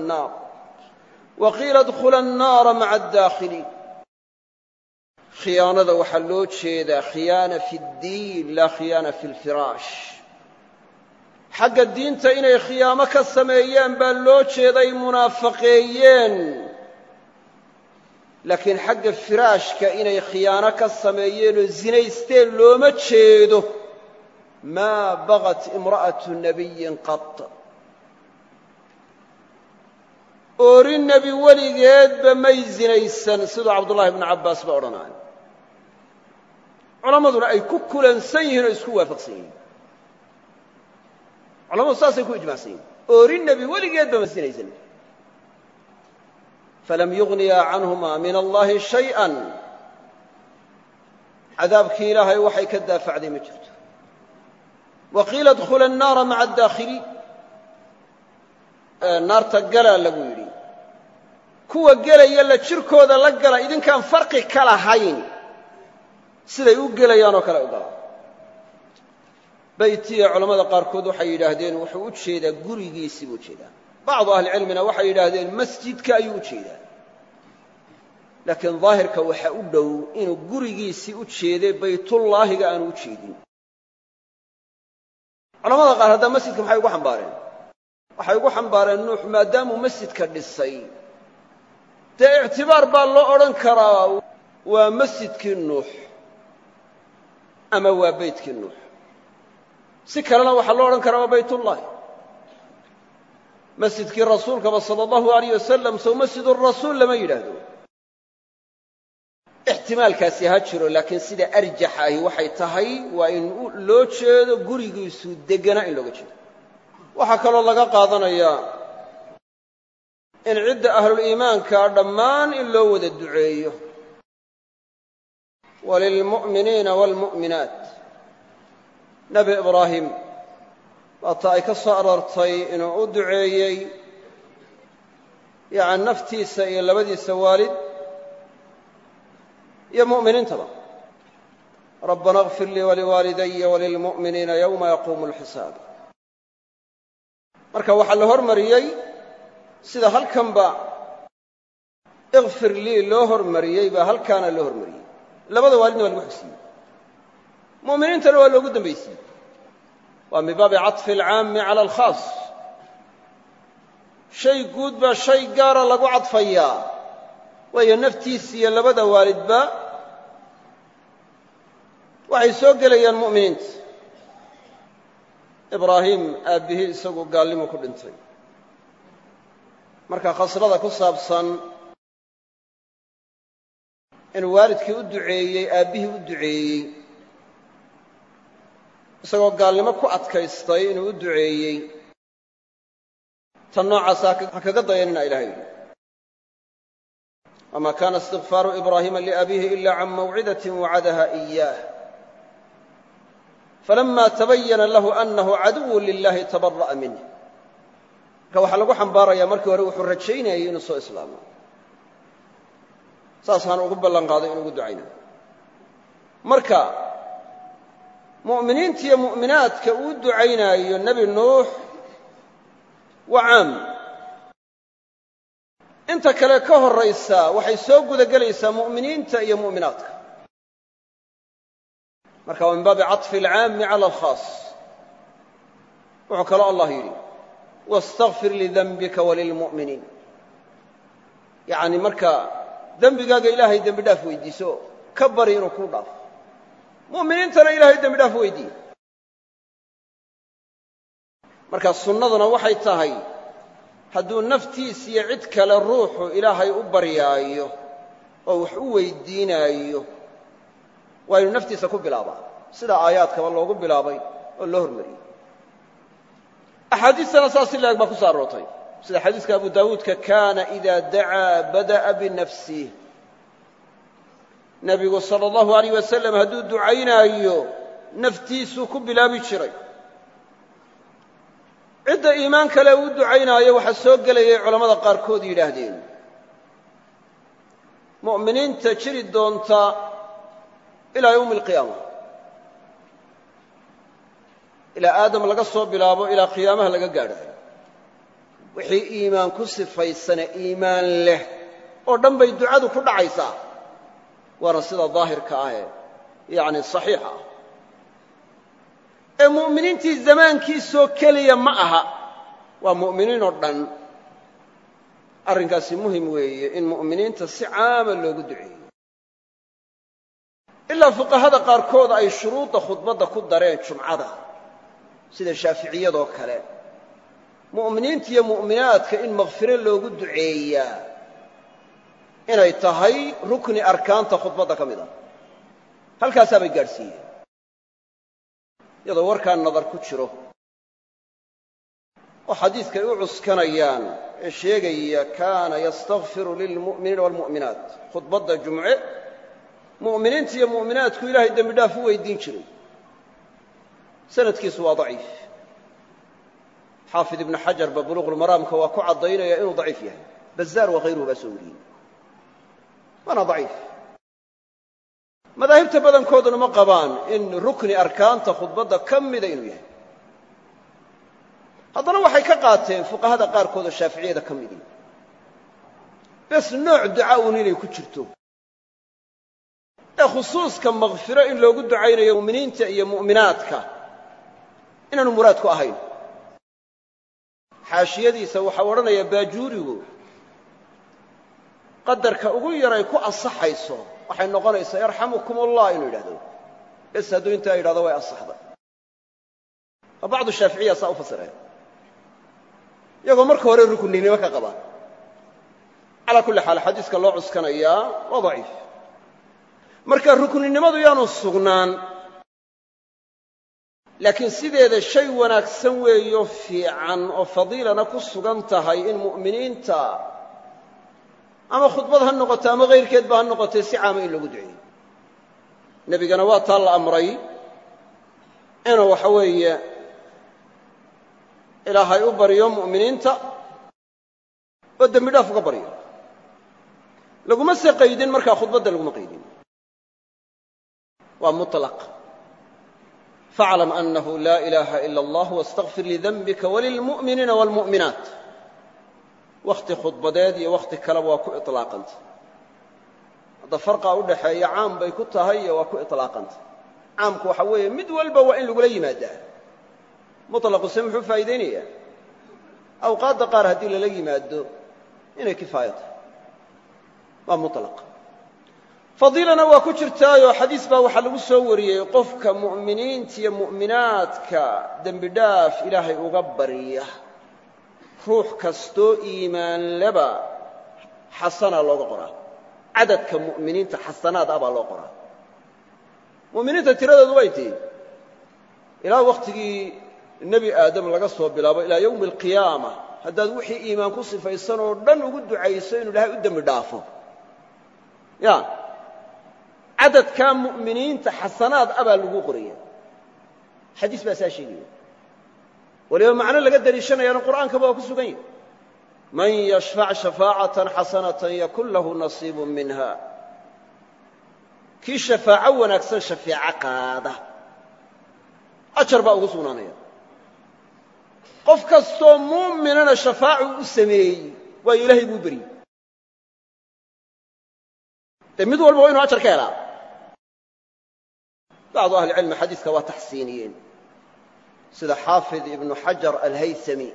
adkhula annaara maca addaakhiliin. khiyaanada waxaa loo jeedaa khiyaana fi ddiin laa khiyaana fi lfiraash. xagga diinta inay khiyaamo ka sameeyeen baa loo jeeday munaafaqeeyeen, laakiin xagga firaashka inay khiyaano ka sameeyeen oo zinaysteen looma jeedo. maa bagat imra'atu nabiyin qat. oori nebi weligeedba may zinaysan, siduu cabdullahi ibnu cabbaas ba odhanaayo. culammaduna ay ku kulansan yihiin oo isku waafaqsan yihiin. culamadu saasay ku ijmacsan yihin. oori nebi weligeedba ma zinaysan. falam yugniyaa canhumaa min allahi shayئan. cadaabkii ilaahay waxay ka daafacday ma jirto. waqiila adkhula annaara maca addaakhiliin. naarta galaa lagu yidhi. kuwa gelaya la jirkooda la gala idinkaan farqi ka lahayn, siday u gelayaan oo kale u gala. baytiya culammada qaarkood waxay yidhaahdeen wuxuu u jeedaa gurigiisii buu ujeedaa. bacdu ahlicilmina waxay yidhaahdeen masjidka ayuu u jeedaa. laakiin daahirka waxa u dhow inuu gurigiisii u jeeday baytullaahiga aanu u jeedin. culamada qaar haddaa masjidka maxay ugu xambaareen? waxay ugu xambaareen nuux maadaamuu masjidka dhisay, dee ictibaar baa loo odhan karaa waa masjidkii nuux ama waa beytkii nuux. si kalena waxaa loo odhan karaa waa baytullaahi. masjidkii rasuulkaba sala allahu alayh wasalam sow masjidurasuul lama yidhaahdo. ixtimaalkaasi ha jiro, laakiin sida arjaxa ahi waxay tahay waa in loo jeedo gurigiisu degganaa in looga jeedo. waxaa kaloo laga qaadanayaa in cidda ahluliimaanka dhammaan in loo wada duceeyo. walilmu'miniina waalmu'minaat. nebi ibraahim waata ay ka soo aroortay inuu u duceeyey naftiisa iyo labadiisa waalid iyo mu'miniintaba. rabbana اغfir lii waliwaalidaya walilmu'miniina yowma yaquumu alxisaab. marka waxaa la hormariyey sida halkanba ikfir lii loo hormariyey baa halkaana loo hormariyey. labada waalidna waa lagu xigsiiyey. mu'miniintana waa loogu dambaysiiyey. waa min baabi caطfi alcaami cala alkhaas. shay guud baa shay gaara lagu cadfayaa. waayo naftiisa iyo labada waalidba waxay soo gelayaan mu'miniinta. ibraahim aabbihii isagu gaalnimu ku dhintay. marka khaslada ku saabsan in waalidkii u duceeyey aabbihii u duceeyey isagoo gaalnimo ku adkaystay inuu u duceeyey, tan noocaasa ha kaga dayanina ilahay yidhi. wamaa kaana istikfaaru ibraahiima liabiihi ila can mawcidatin wacadaha iyaah falama tabayana lahu anahu caduwu lilahi tabara'a minh. marka waxaa lagu xambaarayaa markii hore wuxuu rajaynayay inuu soo islaamo saasaan ugu ballan qaaday in ugu ducaynayo marka mu'miniinta iyo mu'minaadka uu ducaynaayo nebi nuux waa caam inta kale ka horraysa waxay soo guda gelaysaa mu'miniinta iyo mu'minaadka marka waa min baabi caطfi alcaami cala alkhaas wuxuu kaloo allah yidhi wastakfir lidanbika walilmu'miniin yacni marka dembigaaga ilaahay dembi dhaaf weydiiso ka bari inuu kuu dhaafo mu'miniintana ilaahay dembi dhaaf weydiiye marka sunnaduna waxay tahay hadduu naftiis iyo cid kale ruuxu ilaahay u baryaayo oo wax u weydiinaayo waa inuu naftiisa ku bilaabaa sida aayaadkaba loogu bilaabay oo loo hormariyey axaadiistana saas si laeg baa ku soo aroortay sida xadiiska abu daawuudka kaana idaa dacaa bada'a binafsih nebigu sala allahu alayh wasalam hadduu ducaynaayo naftiisuu ku bilaabi jiray cidda iimaan kale uu ducaynaayo waxaa soo gelayay culammada qaarkood yidhaahdeen mu'miniinta jiri doonta ilaa yowmi alqiyaama ilaa aadam laga soo bilaabo ilaa qiyaamaha laga gaadhayo wixii iimaan ku sifaysane iimaan leh oo dhan bay ducadu ku dhacaysaa waana sida daahirka ah ee yacni saxiixa ah ee mu'miniintii zamaankiisoo keliya ma aha waa mu'miniin oo dhan arrinkaasi muhim weeye in mu'miniinta si caama loogu duceeyo ilaa fuqahada qaarkood ay shuruudda khudbadda ku dareen jumcada sida shaaficiyadoo kale mu'miniinta iyo mu'minaadka in makfiro loogu duceeyaa inay tahay rukni arkaanta khudbadda ka mid ah halkaasaa bay gaadhsiiyeen iyadoo warkaa nadar ku jiro oo xadiidkay u cuskanayaan ee sheegaya kaana yastakfiru lilmu'miniina waalmu'minaat khudbadda jumce mu'miniinta iyo mu'minaadku ilaahay dembi dhaaf u weydiin jiray sanadkiisu waa daciif xaafid ibnu xajar ba buluuqulmaraamka waa ku caddaynaya inuu daciif yahay bazaar wakayruhu baa soo wariyey waana daciif madaahibta badankooduna ma qabaan in rukni arkaanta khudbadda ka mida inuu yahay haddana waxay ka qaateen fuqahada qaarkood oo shaaficiyada ka midii bes nooc duca uun inay ku jirto ee khusuuska makfiro in loogu ducaynayo mu'miniinta iyo mu'minaadka inaanu muraadku ahayn xaashiyadiisa waxaa odhanaya baajuurigu qadarka ugu yaray ku ansaxayso waxay noqonaysaa yarxamukum allah inuu yidhahdo bes hadduu intaa yidhahdo way ansaxday oo bacdu shaaficiya saa u fasireen iyagoo marka hore rukuninimo ka qabaan calaa kulli xaal xadiiska loo cuskanayaa waa daciif marka rukninimadu yaanu sugnaan laakiin sideeda shay wanaagsan weeyo fiican oo fadiilana ku sugan tahay in mu'miniinta ama khudbad ha noqoto ama kayrkeedba ha noqotee si caama in lagu duceeyo nebigana waa taa la amray inuu waxa weeye ilaahay u baryo mu'miniinta oo dembi dhaaf uga baryo laguma se qaydin markaa khudbadda laguma qaydin waa muطlaq faaclam annahu laa ilaaha ila allah wastakfir lidanbika walilmu'miniina waalmu'minaat wakhti khudbadeed iyo wakhti kaleba waa ku iطlaaqanta hadda farqaa u dhaxeeya caam bay ku tahay iyo waa ku iطlaaqanta caamku waxa weeye mid walba waa in lagula yimaadaa muطlaquse muxuu faa'iidaynayaa awqaadda qaar haddii lala yimaado inay kifaaya tahay waa muطlaq fadiilana waa ku jirtaayoo xadiis baa waxaa lagu soo wariyey qofka mu'miniinta iyo mu'minaadka dembi dhaaf ilaahay uga barya ruux kastoo iimaanleba xasana looga qoraa cadadka mu'miniinta xasanaad ah baa loo qoraa mu'miniinta tiradoodu way tihi ilaa wakhtigii nebi aadam laga soo bilaabo ilaa yowmi alqiyaama haddaad wixii iimaan ku sifaysan oo dhan ugu ducayso inuu ilaahay u dembi dhaafo ya cadadkaa mu'miniinta xasanaad ah baa lagu qoraya xadiis baa saa sheegaya waliba macno laga daliishanayaana qur'aankaba waa ku sugan yahay man yashfac shafaacatan xasanatan yakun lahu nasiibun minha kii shafaaco wanaagsan shafeeco qaada ajar baa ugu sugnaanaya qof kastoo muuminana shafaacu u sameeyey waa ilaahay buu beriyey dee mid walba waa inuu ajar ka helaa bacdu ahli cilmi xadiiska waa taxsiiniyeen sida xaafid ibnu xajar alhaysami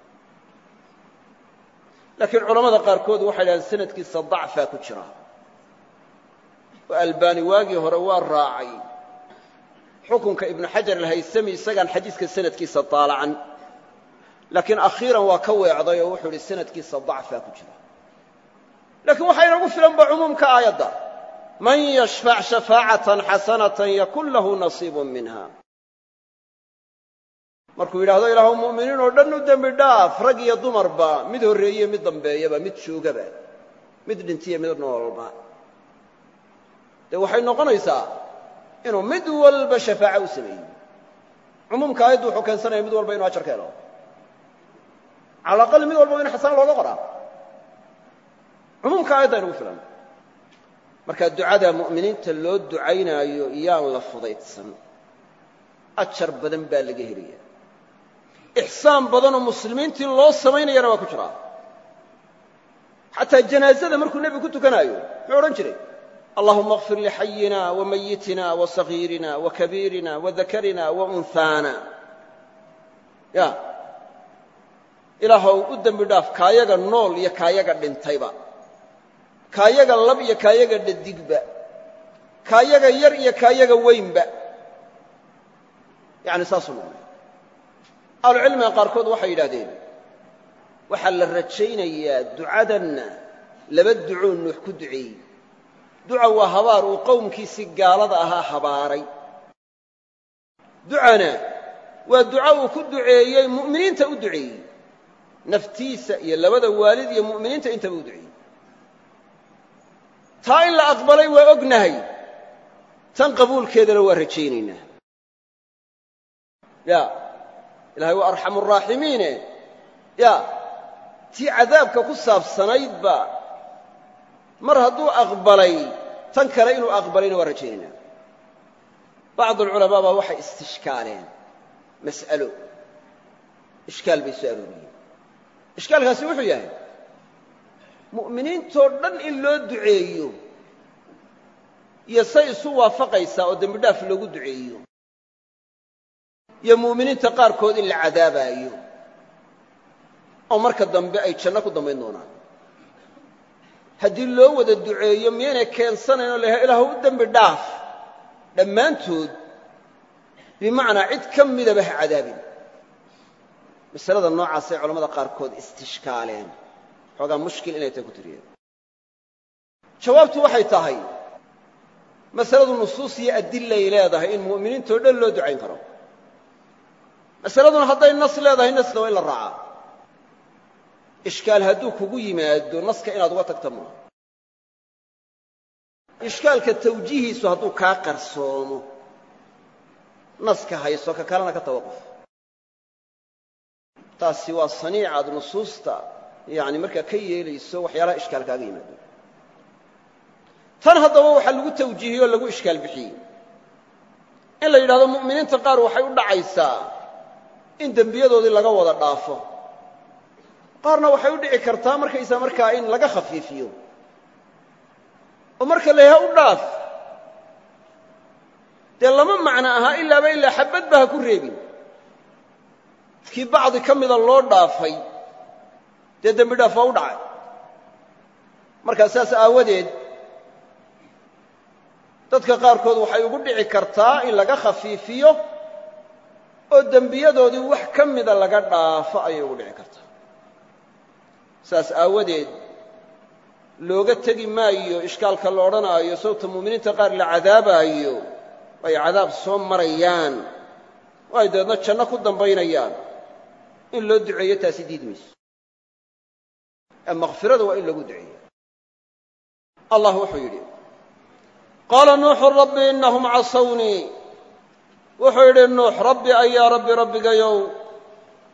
laakiin culamada qaarkood waxay dhahdeen sanadkiisa dacfaa ku jira oo albaani waagii hore waa raacay xukunka ibnu xajar alhaysami isagaan xadiiska sanadkiisa daalacan laakiin akhiiran waa ka weecday oo wuxuu idhi sanadkiisa dacfaa ku jira laakiin waxaa inagu filan ba cumuumka aayadda man yashfac shafaacatan xasanatan yakun lahu nasiibun minha markuu yidhaahdo ilaahu mu'miniin oo dhan u dembi dhaaf rag iyo dumarba mid horreeye mid dambeeyaba mid joogaba mid dhintiya mid noolba dee waxay noqonaysaa inuu mid walba shafaaco u sameeyey cumuumka aayaddu wuxuu keensanaya mid walba inuu ajar ka helo cala aqal mid walba in xasano looga qoraa cumuumka aayadda inugu filan marka ducada mu'miniinta loo ducaynaayo iyaan la fudaydsan ajar badan baa laga helaya ixsaan badanoo muslimiintii loo samaynayana waa ku jiraa xataa janaazada markuu nebigu ku tukanaayo muxuu odhan jiray allahuma اغfir lixayina wamayitina wasagiirina wakabiirina wadakarina waunhaana ya ilaahow u dembi dhaaf kaayaga nool iyo kaayaga dhintayba kaayaga lab iyo kaayaga dhadigba kaayaga yar iyo kaayaga weynba yani saasuu noqonay ahlucilmiga qaarkood waxay yidhahdeen waxaa la rajaynayaa ducadanna laba ducoo nuux ku duceeyey duca waa habaar uu qowmkiisii gaalada ahaa habaaray ducana waa duca uu ku duceeyey mu'miniinta u duceeyey naftiisa iyo labada waalid iyo mu'miniinta intaba u duceeyey taa in la aqbalay waa ognahay tan qabuulkeedana waa rajaynaynaa ya ilahay waa arxamu raaximiine ya tii cadaabka ku saabsanaydba mar hadduu aqbalay tan kale inuu aqbalayna waa rajaynaynaa bacdu alculamaa baa waxay istishkaaleen mas'alo ishkaal bay soo arooriyeen ishkaalkaasi wuxuu yahay mu'miniintoo dhan in loo duceeyo iyo say isu waafaqaysaa oo dembi dhaaf loogu duceeyo iyo mu'miniinta qaarkood in la cadaabaayo oo marka dambe ay janno ku dambayn doonaan haddii loo wada duceeyo miyaynay keensanayn oo la yahay ilaahu u dembi dhaaf dhammaantood bimacnaa cid ka midaba ha cadaabin masalada noocaasay culamada qaarkood istishkaaleen xoogaa mushkil inay tahay ku tiriyeen jawaabtu waxay tahay masaladu nusuus iyo adilay leedahay in mu'miniintoo dhan loo ducayn karo masaladuna hadday nas leedahay naska waa in la raacaa ishkaal hadduu kugu yimaado naska inaad uga tagta maaha ishkaalka tawjiihiisu hadduu kaa qarsoomo naska hayso ka kalena ka tawaquf taasi waa saniicaad nusuusta yani markaa ka yeelayso waxyaalaha ishkaal kaaga yimaado tan haddaba waxaa lagu tawjiihiyey oo lagu ishkaal bixiyey in la yidhahdo mu'miniinta qaar waxay u dhacaysaa in dembiyadoodii laga wada dhaafo qaarna waxay u dhici kartaa markaysaa markaa in laga khafiifiyo oo marka la yahaa u dhaaf dee lama macno ahaa ilaaba ilaa xabadba ha ku reebin kii bacdi ka mida loo dhaafay dee dembi dhaaf waa u dhacay markaa saas aawadeed dadka qaarkood waxay ugu dhici kartaa in laga khafiifiyo oo dembiyadoodii wax ka mida laga dhaafo ayay ugu dhici kartaa saas aawadeed looga tegi maayo ishkaalka la odhanaayo sababta mu'miniinta qaar la cadaabaayo ay cadaab soo marayaan oo ay dabeedna janno ku dambaynayaan in loo duceeyo taasi diid mayso ee makhfirada waa in lagu duceeyo allah wuxuu yidhi qaala nuuxu rabbi innahum casawnii wuxuu yidhi nuux rabbi ayaa rabbi rabbigayow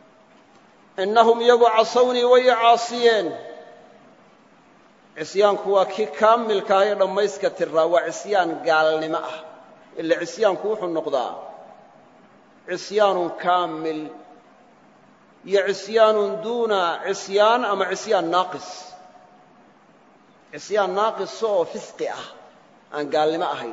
innahum iyagu casawnii way caasiyeen cisyaanku waa kii kaamilka ah ee dhammayska tiraa waa cisyaan gaalnimo ah ila cisyaanku wuxuu noqdaa cisyaanun kaamil iyo cisyaanun duuna cisyaan ama cisyaan naaqis cisyaan naaqis oo fisqi ah aan gaalnimo ahayn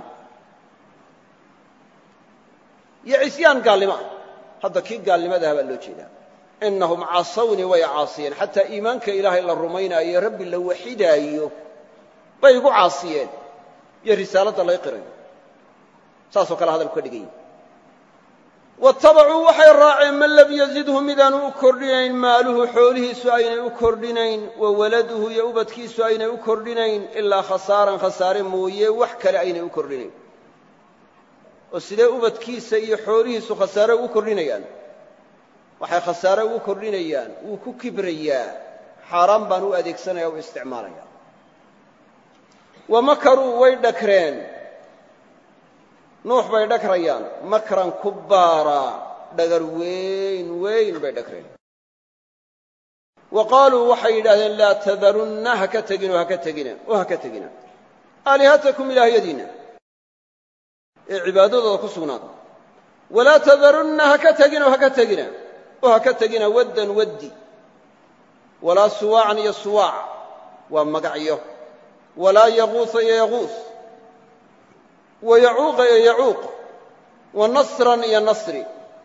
iyo cisyaan gaalnimo ah hadda kii gaalnimadaha baa loo jeedaa innahum casawnii way caasiyeen xataa iimaanka ilaahay la rumaynaayo rabbi la waxidaayo bay igu caasiyeen iyo risaaladda lay qirayo saasoo kale hadalku ka dhigay waattabacuu waxay raaceen man lam yazidhu midaanu u kordhinayn maaluhu xoolihiisu aynay u kordhinayn wa waladuhu iyo ubadkiisu aynay u kordhinayn ilaa khasaaran khasaare mooye wax kale aynay u kordhinayn oo sidee ubadkiisa iyo xoolihiisu khasaare ugu kordhinayaan waxay khasaare ugu kordhinayaan wuu ku kibrayaa xaaraan baan u adeegsanaya u isticmaalaya wa makaruu way dhakreen nuux bay dhakrayaan makran kubbaara dhagar weyn weyn bay dhakreen wa qaaluu waxay yidhahdeen laa tadarunna haka tegino haka tegina oo haka tegina aalihatakum ilaahyadiinna ee cibaadadooda ku sugnaada walaa tadarunna haka tegino haka tegina oo haka tegina waddan waddi walaa suwaacan iyo suwaac waa magacyo walaa yaquusa iyo yaquus wa yacuuqa iyo yacuuq wa nasran iyo nasri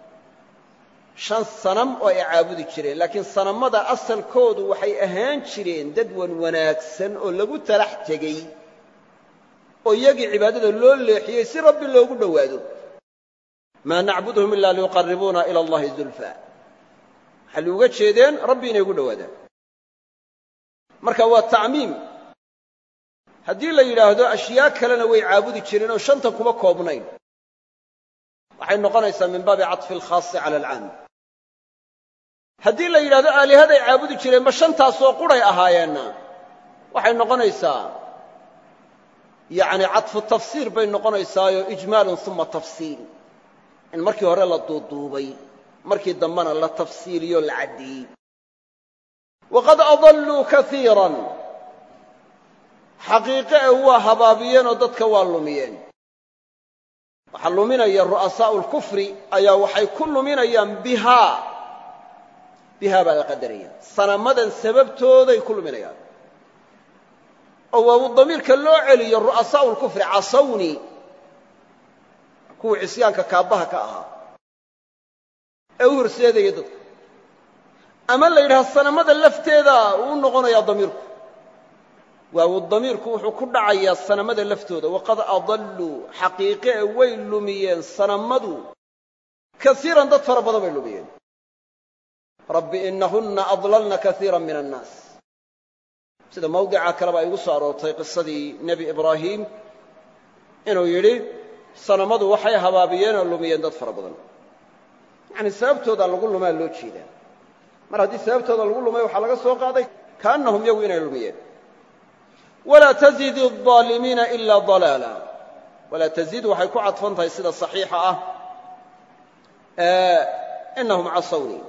5 sanam oo ay caabudi jireen laakiin sanamada asalkoodu waxay ahaan jireen dad wanaagsan oo lagu talax tegey oo iyagii cibaadada loo leexiyey si rabbi loogu dhowaado maa nacbuduhum ilaa liyuqarribuuna ila allahi zulfa waxay uga jeedeen rabbi inay ugu dhowaadaan marka waa tacmiim haddii la yidhaahdo ashyaa kalena way caabudi jireen oo 5 kuma koobnayn waxay noqonaysaa min baabi caطfi alkhaasi cala alcaam haddii la yidhahdo aalihaday caabudi jireen ma 5taasoo quray ahaayeenna waxay noqonaysaa yacni caطfu tafsiir bay noqonaysaayo ijmaalun uma tafsiil in markii hore la duuduubay markii dambena la tafsiiliyo la caddeeyey waqad adalluu kaiiran xaqiiqe ee waa habaabiyeenoo dadka waa lumiyeen waxaa luminaya ru'asaa'u lkufri ayaa waxay ku luminayaan bihaa baa la qadaraya sanamadan sababtooday ku luminayaan oo waawu damiirka loo celiyo ru'asaa'u lkufri casawni kuwii cisyaanka kaabbaha ka ahaa ee u horseedaya dadka ama la yidhaha sanamada lafteeda uu noqonayaa damiirku waawu damiirku wuxuu ku dhacayaa sanamada laftooda waqad adalluu xaqiiqe ee way lumiyeen sanamadu kaiiran dad fara badan bay lumiyeen rabbi inahunna adlalna kaiira min annaas sida mawdica kaleba ay ugu soo aroortay qisadii nebi ibraahim inuu yidhi sanamadu waxay habaabiyeen oo lumiyeen dad fara badan yacni sababtooda lagu lumaa loo jeedaa mar haddii sababtooda lagu lumay waxaa laga soo qaaday kaannahum yagu inay lumiyeen walaa tazidu الظaalimiina ilaa ضalaala walaa taziid waxay ku cadfan tahay sida صaxiixa ah inahum casawnii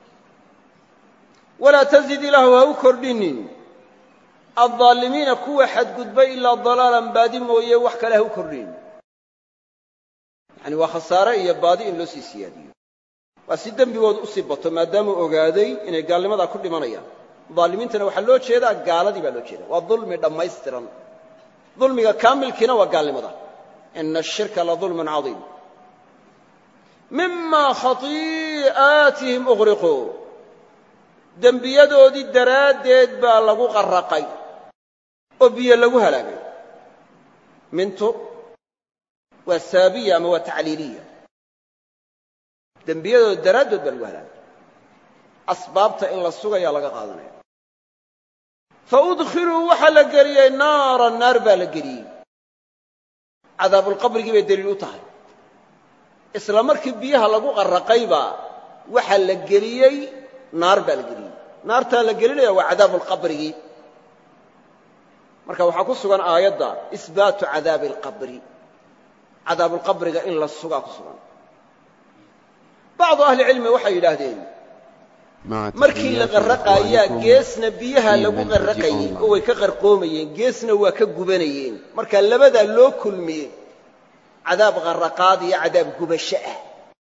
walaa tazid ilaahu ha u kordhinin الظaalimiina kuwa xadgudbay ilaa ضalaalan baadi mooye wax kale ha u kordhinin yani waa khasaare iyo baadi in loo sii siyaadiyo waa si dembigooda u sii bato maadaamuu ogaaday inay gaalnimadaa ku dhimanayaan aalimiintana waxaa loo jeedaa gaaladii baa loo jeeda waa dulmi dhammaystiran dulmiga kaamilkiina waa gaalnimada ina ashirka la dulmun cadiim mima khatii'aatihim ughriquu dembiyadoodii daraaddeed baa lagu qarraqay oo biyo lagu halaagay mintu waa saabiya ama waa tacliiliya dembiyadooda daraaddood baa lagu halaagay asbaabta in la sugayaa laga qaadanaya faudkhiluu waxaa la geliyey naaran naar baa la geliyey cadaabulqabrigii bay deliil u tahay isla markii biyaha lagu qarraqaybaa waxaa la geliyey naar baa la geliyey naartaa la gelinaya waa cadaabulqabrigii marka waxaa ku sugan aayadda isbaatu cadaabi alqabri cadaabulqabriga in la sugaa ku sugan bacdu ahlicilmi waxay yidhaahdeen markii la qarraqayaa geesna biyaha lagu qarraqayay oo way ka qarqoomayeen geesna waa ka gubanayeen marka labada loo kulmiyey cadaab qarraqaad iyo cadaab gubasho ah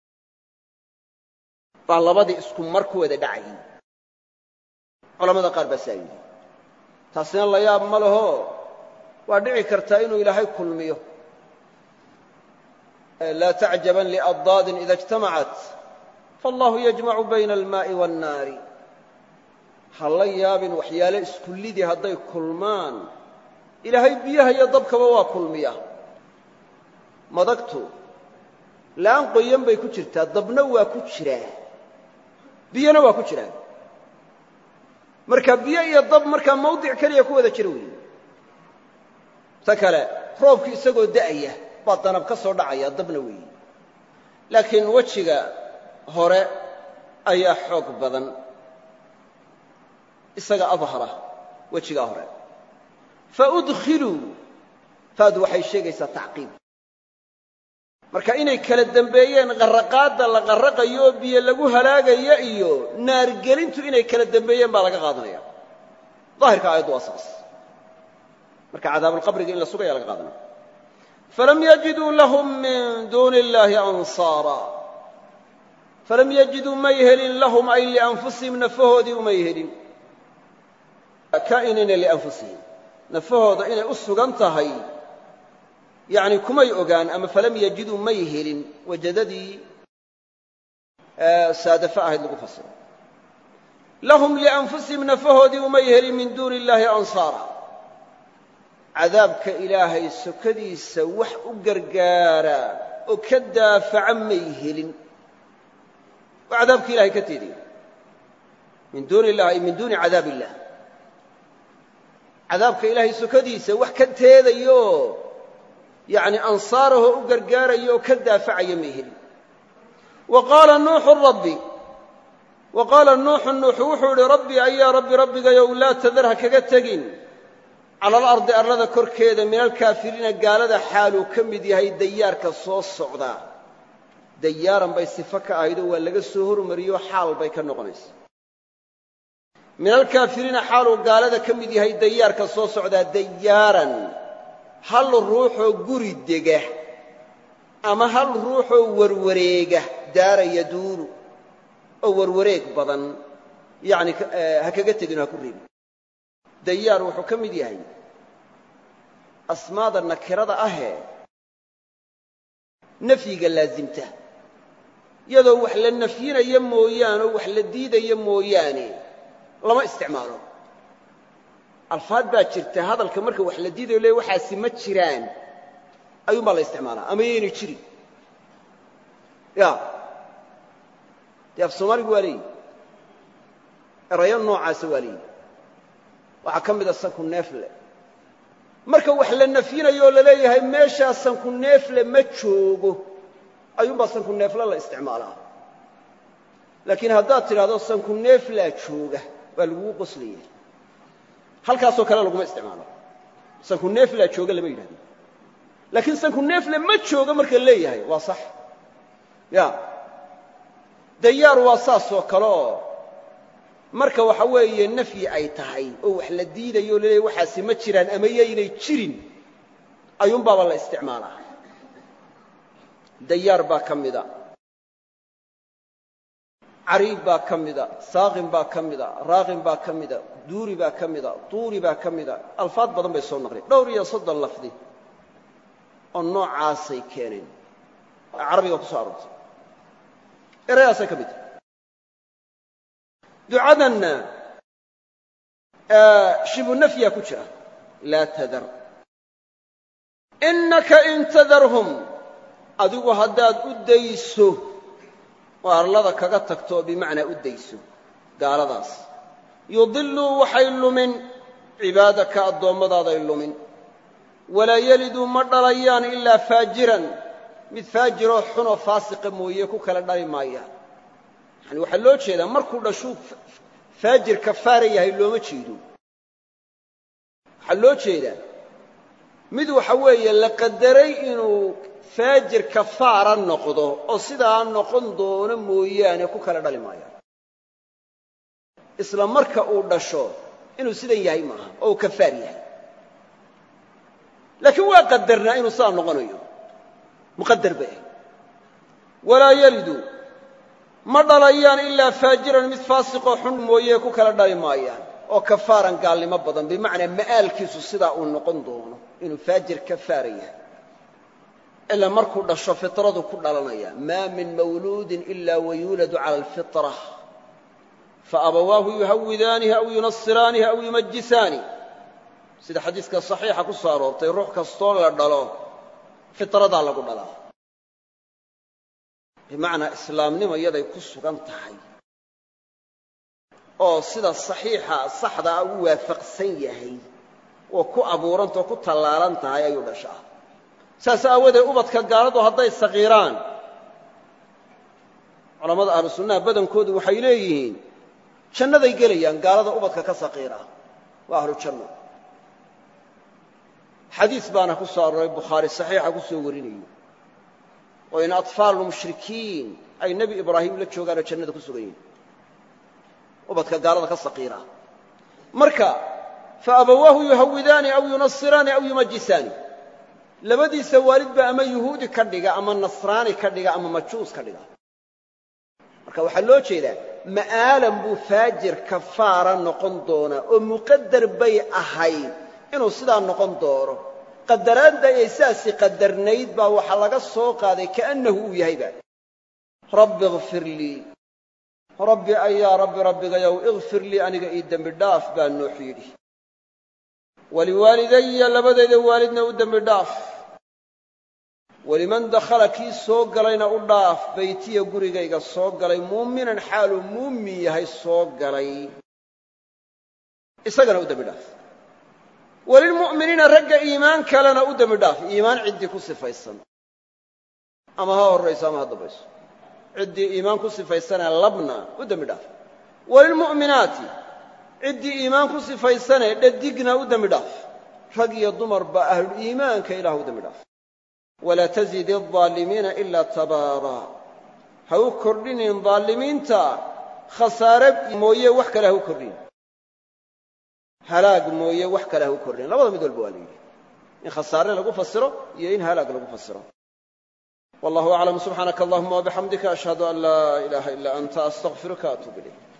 baa labadii isku mar ku wada dhacayeen culamada qaar baa saayay taasina la yaab ma laho waa dhici kartaa inuu ilaahay kulmiyo laa tacjaban liaddaadin ida ijtamacat فالله يجمع بين الماء والنار هلا يابن وحياله اسكليدي هداي كلمان إلهي بيها يضبكبا waa kulmiya madagtu laan qoyan bay ku jirtaa dabna waa ku jiraa biyana waa ku jiraa marka biyo iyo dab marka mawdic kaliya ku wada jira weey takale roobki isagoo daaya baa danab ka soo dhacaya dabna weey laakiin wajiga hore ayaa xoog badan isaga adhara wajiga hore fa udkhilu faad waxay sheegaysaa tacqiib marka inay kala dambeeyeen qarraqaada la qarraqayo biyo lagu halaagayo iyo naar gelintu inay kala dambeeyeen baa laga qaadanaya daahirka aayadu asaas marka cadaabul qabriga in la sugaya laga qaadanaya falam yajiduu lahum min duuni illahi ansaara فلم يجدوا ما يهلين لهم أي لأنفسهم نفهودي وما يهلين كائنين لأنفسهم نفهود إن أسقنتهي يعني كما يؤغان أما فلم يجدوا ما يهلين وجددي سادفاء هذا المفسر لهم لأنفسهم نفهودي وما يهلين من دون الله أنصارا عذابك إلهي سكدي سوح أقرقارا وكدافع ما يهلين وعذابك إلهي كتيري من دون الله من دون عذاب الله عذابك إلهي سكديسة وحكت هذا يو يعني أنصاره وقرقاره يو كدافع يميهل وقال نوح الربي وقال النوح وحو لربي أي يا ربي يو لا تذرها كقتقين على الأرض أرض كركيدا من الكافرين قال هذا حاله كمدي هاي ديار كالصوص صعدا ديارا باي صفكا ايدو waa laga soo hormariyo xaal bay ka noqonaysa min alkaafiriin xaalu gaalada kamid yahay diyaarka soo socda diyaaran hal ruuxo guri dega ama hal ruuxo warwareega daara yaduuru oo warwareeg badan yaani ha kaga tagin ha ku reeb diyaar wuxuu kamid yahay asmaada nakirada ah nafyiga laazimta iyadoo wax la nafyinayo mooyaane wax la diidayo mooyaane lama isticmaalo alfaad baa jirta hadalka marka wax la diidayo leeyahay waxaasi ma jiraan ayuu ma la isticmaalaa ama yeena jiri ya af Soomaaligu waa leeyahay erayo noocaas waa leeyahay waxa kamid ah sanku neefle marka wax la nafyinayo la leeyahay meesha sanku neefle ma joogo ayuu ba sanku neefle la isticmaalaa laakiin haddaad tiraahdo sanku neefle jooga waa lagu qosliyaa halkaas oo kale lagu ma isticmaalo sanku neefle jooga lama yiraahdo laakiin sanku neefle ma jooga marka leeyahay waa sax ya diyaar waa saas oo kale marka waxa weeye nafyi ay tahay oo wax la diidayo leeyahay waxaasi ma jiraan ama yeynay jirin ayuun baa la isticmaalaa diyaar baa kamida ariib baa kamida saaqin baa kamida raaqin baa kamida duuri baa kamida tuuri baa kamida alfaad badan bay soo naqlin dhowr iyo 30 lafdi oo noocaasay keeneen carabiga ku soo aroortay erayaasay kamida ducadanna shibu nafya ku jira la tadar innaka in tadarhum adigu haddaad u dayso oo arlada kaga tagto bimacnaa u dayso gaaladaas yudilluu waxay lumin cibaadaka addoommadaada ay lumin walaa yaliduu ma dhalayaan ilaa faajiran mid faajiroo xunoo faasiqa mooye ku kala dhali maayaan yani waxaa loo jeedaa markuu dhashuu faajir kafaara yahay looma jeedo waxaa loo jeedaa mid waxa weeye la qadaray inuu faajir kafaara noqdo oo sidaa noqon doono mooyaane ku kala dhali maayaan isla marka uu dhasho inuu sidan yahay maaha oo uu kafaar yahay laakiin waa qadarnaa inuu sidaa noqonayo muqadar bay ahayd walaa yalidu ma dhalayaan ilaa faajiran mid faasiqoo xun mooye ku kala dhali maayaan oo kafaaran gaalnimo badan bimacnaa ma'aalkiisu sidaa uu noqon doono inuu faajir kafaara yahay ilaa markuu dhasho fitradu ku dhalanaya maa min mawluudin ilaa wayuuladu cala alfitra faabawaahu yuhawidaanihi aw yunasiraanihi aw yumajisaani sida xadiiska saxiixa ku soo aroortay ruux kastoo la dhalo fitradaa lagu dhalaa bimacnaa islaamnimo iyaday ku sugan tahay oo sida saxiixa saxdaa u waafaqsan yahay oo ku abuurantao ku tallaalan tahay ayuu dhashaa saas aawadeed ubadka gaaladu hadday saqiiraan culammada ahlu sunnaha badankoodu waxay leeyihiin jannaday gelayaan gaalada ubadka ka saqiira waa ahlu janno xadiis baana ku soo arooray bukhaari saxiixa ku soo warinayo oo in atfaalulmushrikiin ay nebi ibraahim la joogaanoo jannada ku sugan yihin ubadka gaalada ka saqiira marka fa abawaahu yuhawidaani aw yunasiraani aw yumajisaani labadiisa waalidba ama yuhuudi ka dhiga ama nasraani ka dhiga ama majuus ka dhiga marka waxaa loo jeedaa ma'aalan buu faajir kafaara noqon doonaa oo muqadar bay ahayd inuu sidaa noqon doono qadaraadda ay saasi qadarnayd baa waxaa laga soo qaaday kaannahu uu yahayba rabbi ikfir lii rabbi ayaa rabbi rabbigayow ikfir lii aniga ii dembi dhaaf baa nuux yidhi waliwaalidaya labadayda waalidna u dembi dhaaf waliman dakhala kii soo galayna u dhaaf baytiya gurigayga soo galay muuminan xaaluu muumin yahay soo galay isagana u dembi dhaaf walilmu'miniina ragga iimaan kalena u dembi dhaaf iimaan ciddii ku sifaysan ama ha horrayso ama ha dambayso ciddii iimaan ku sifaysanee labna u dembi dhaaf walilmu'minaati ciddii iimaan ku sifaysanee dhadigna u dembi dhaaf rag iyo dumarba ahluliimaanka ilaah u dembi dhaaf walaa tazidi aldaalimiina ilaa tabaara ha u kordhinin daalimiinta khasaare mooye wax kale ha u kordhin halaag mooye wax kale ha u kordhin labada mid walba waa la yidhi in khasaare lagu fasiro iyo in halaag lagu fasiro wallahu aclam subxaanaka allahuma wabixamdika ashhadu an laa ilaaha ilaa anta astaqfiruka atuub ilayk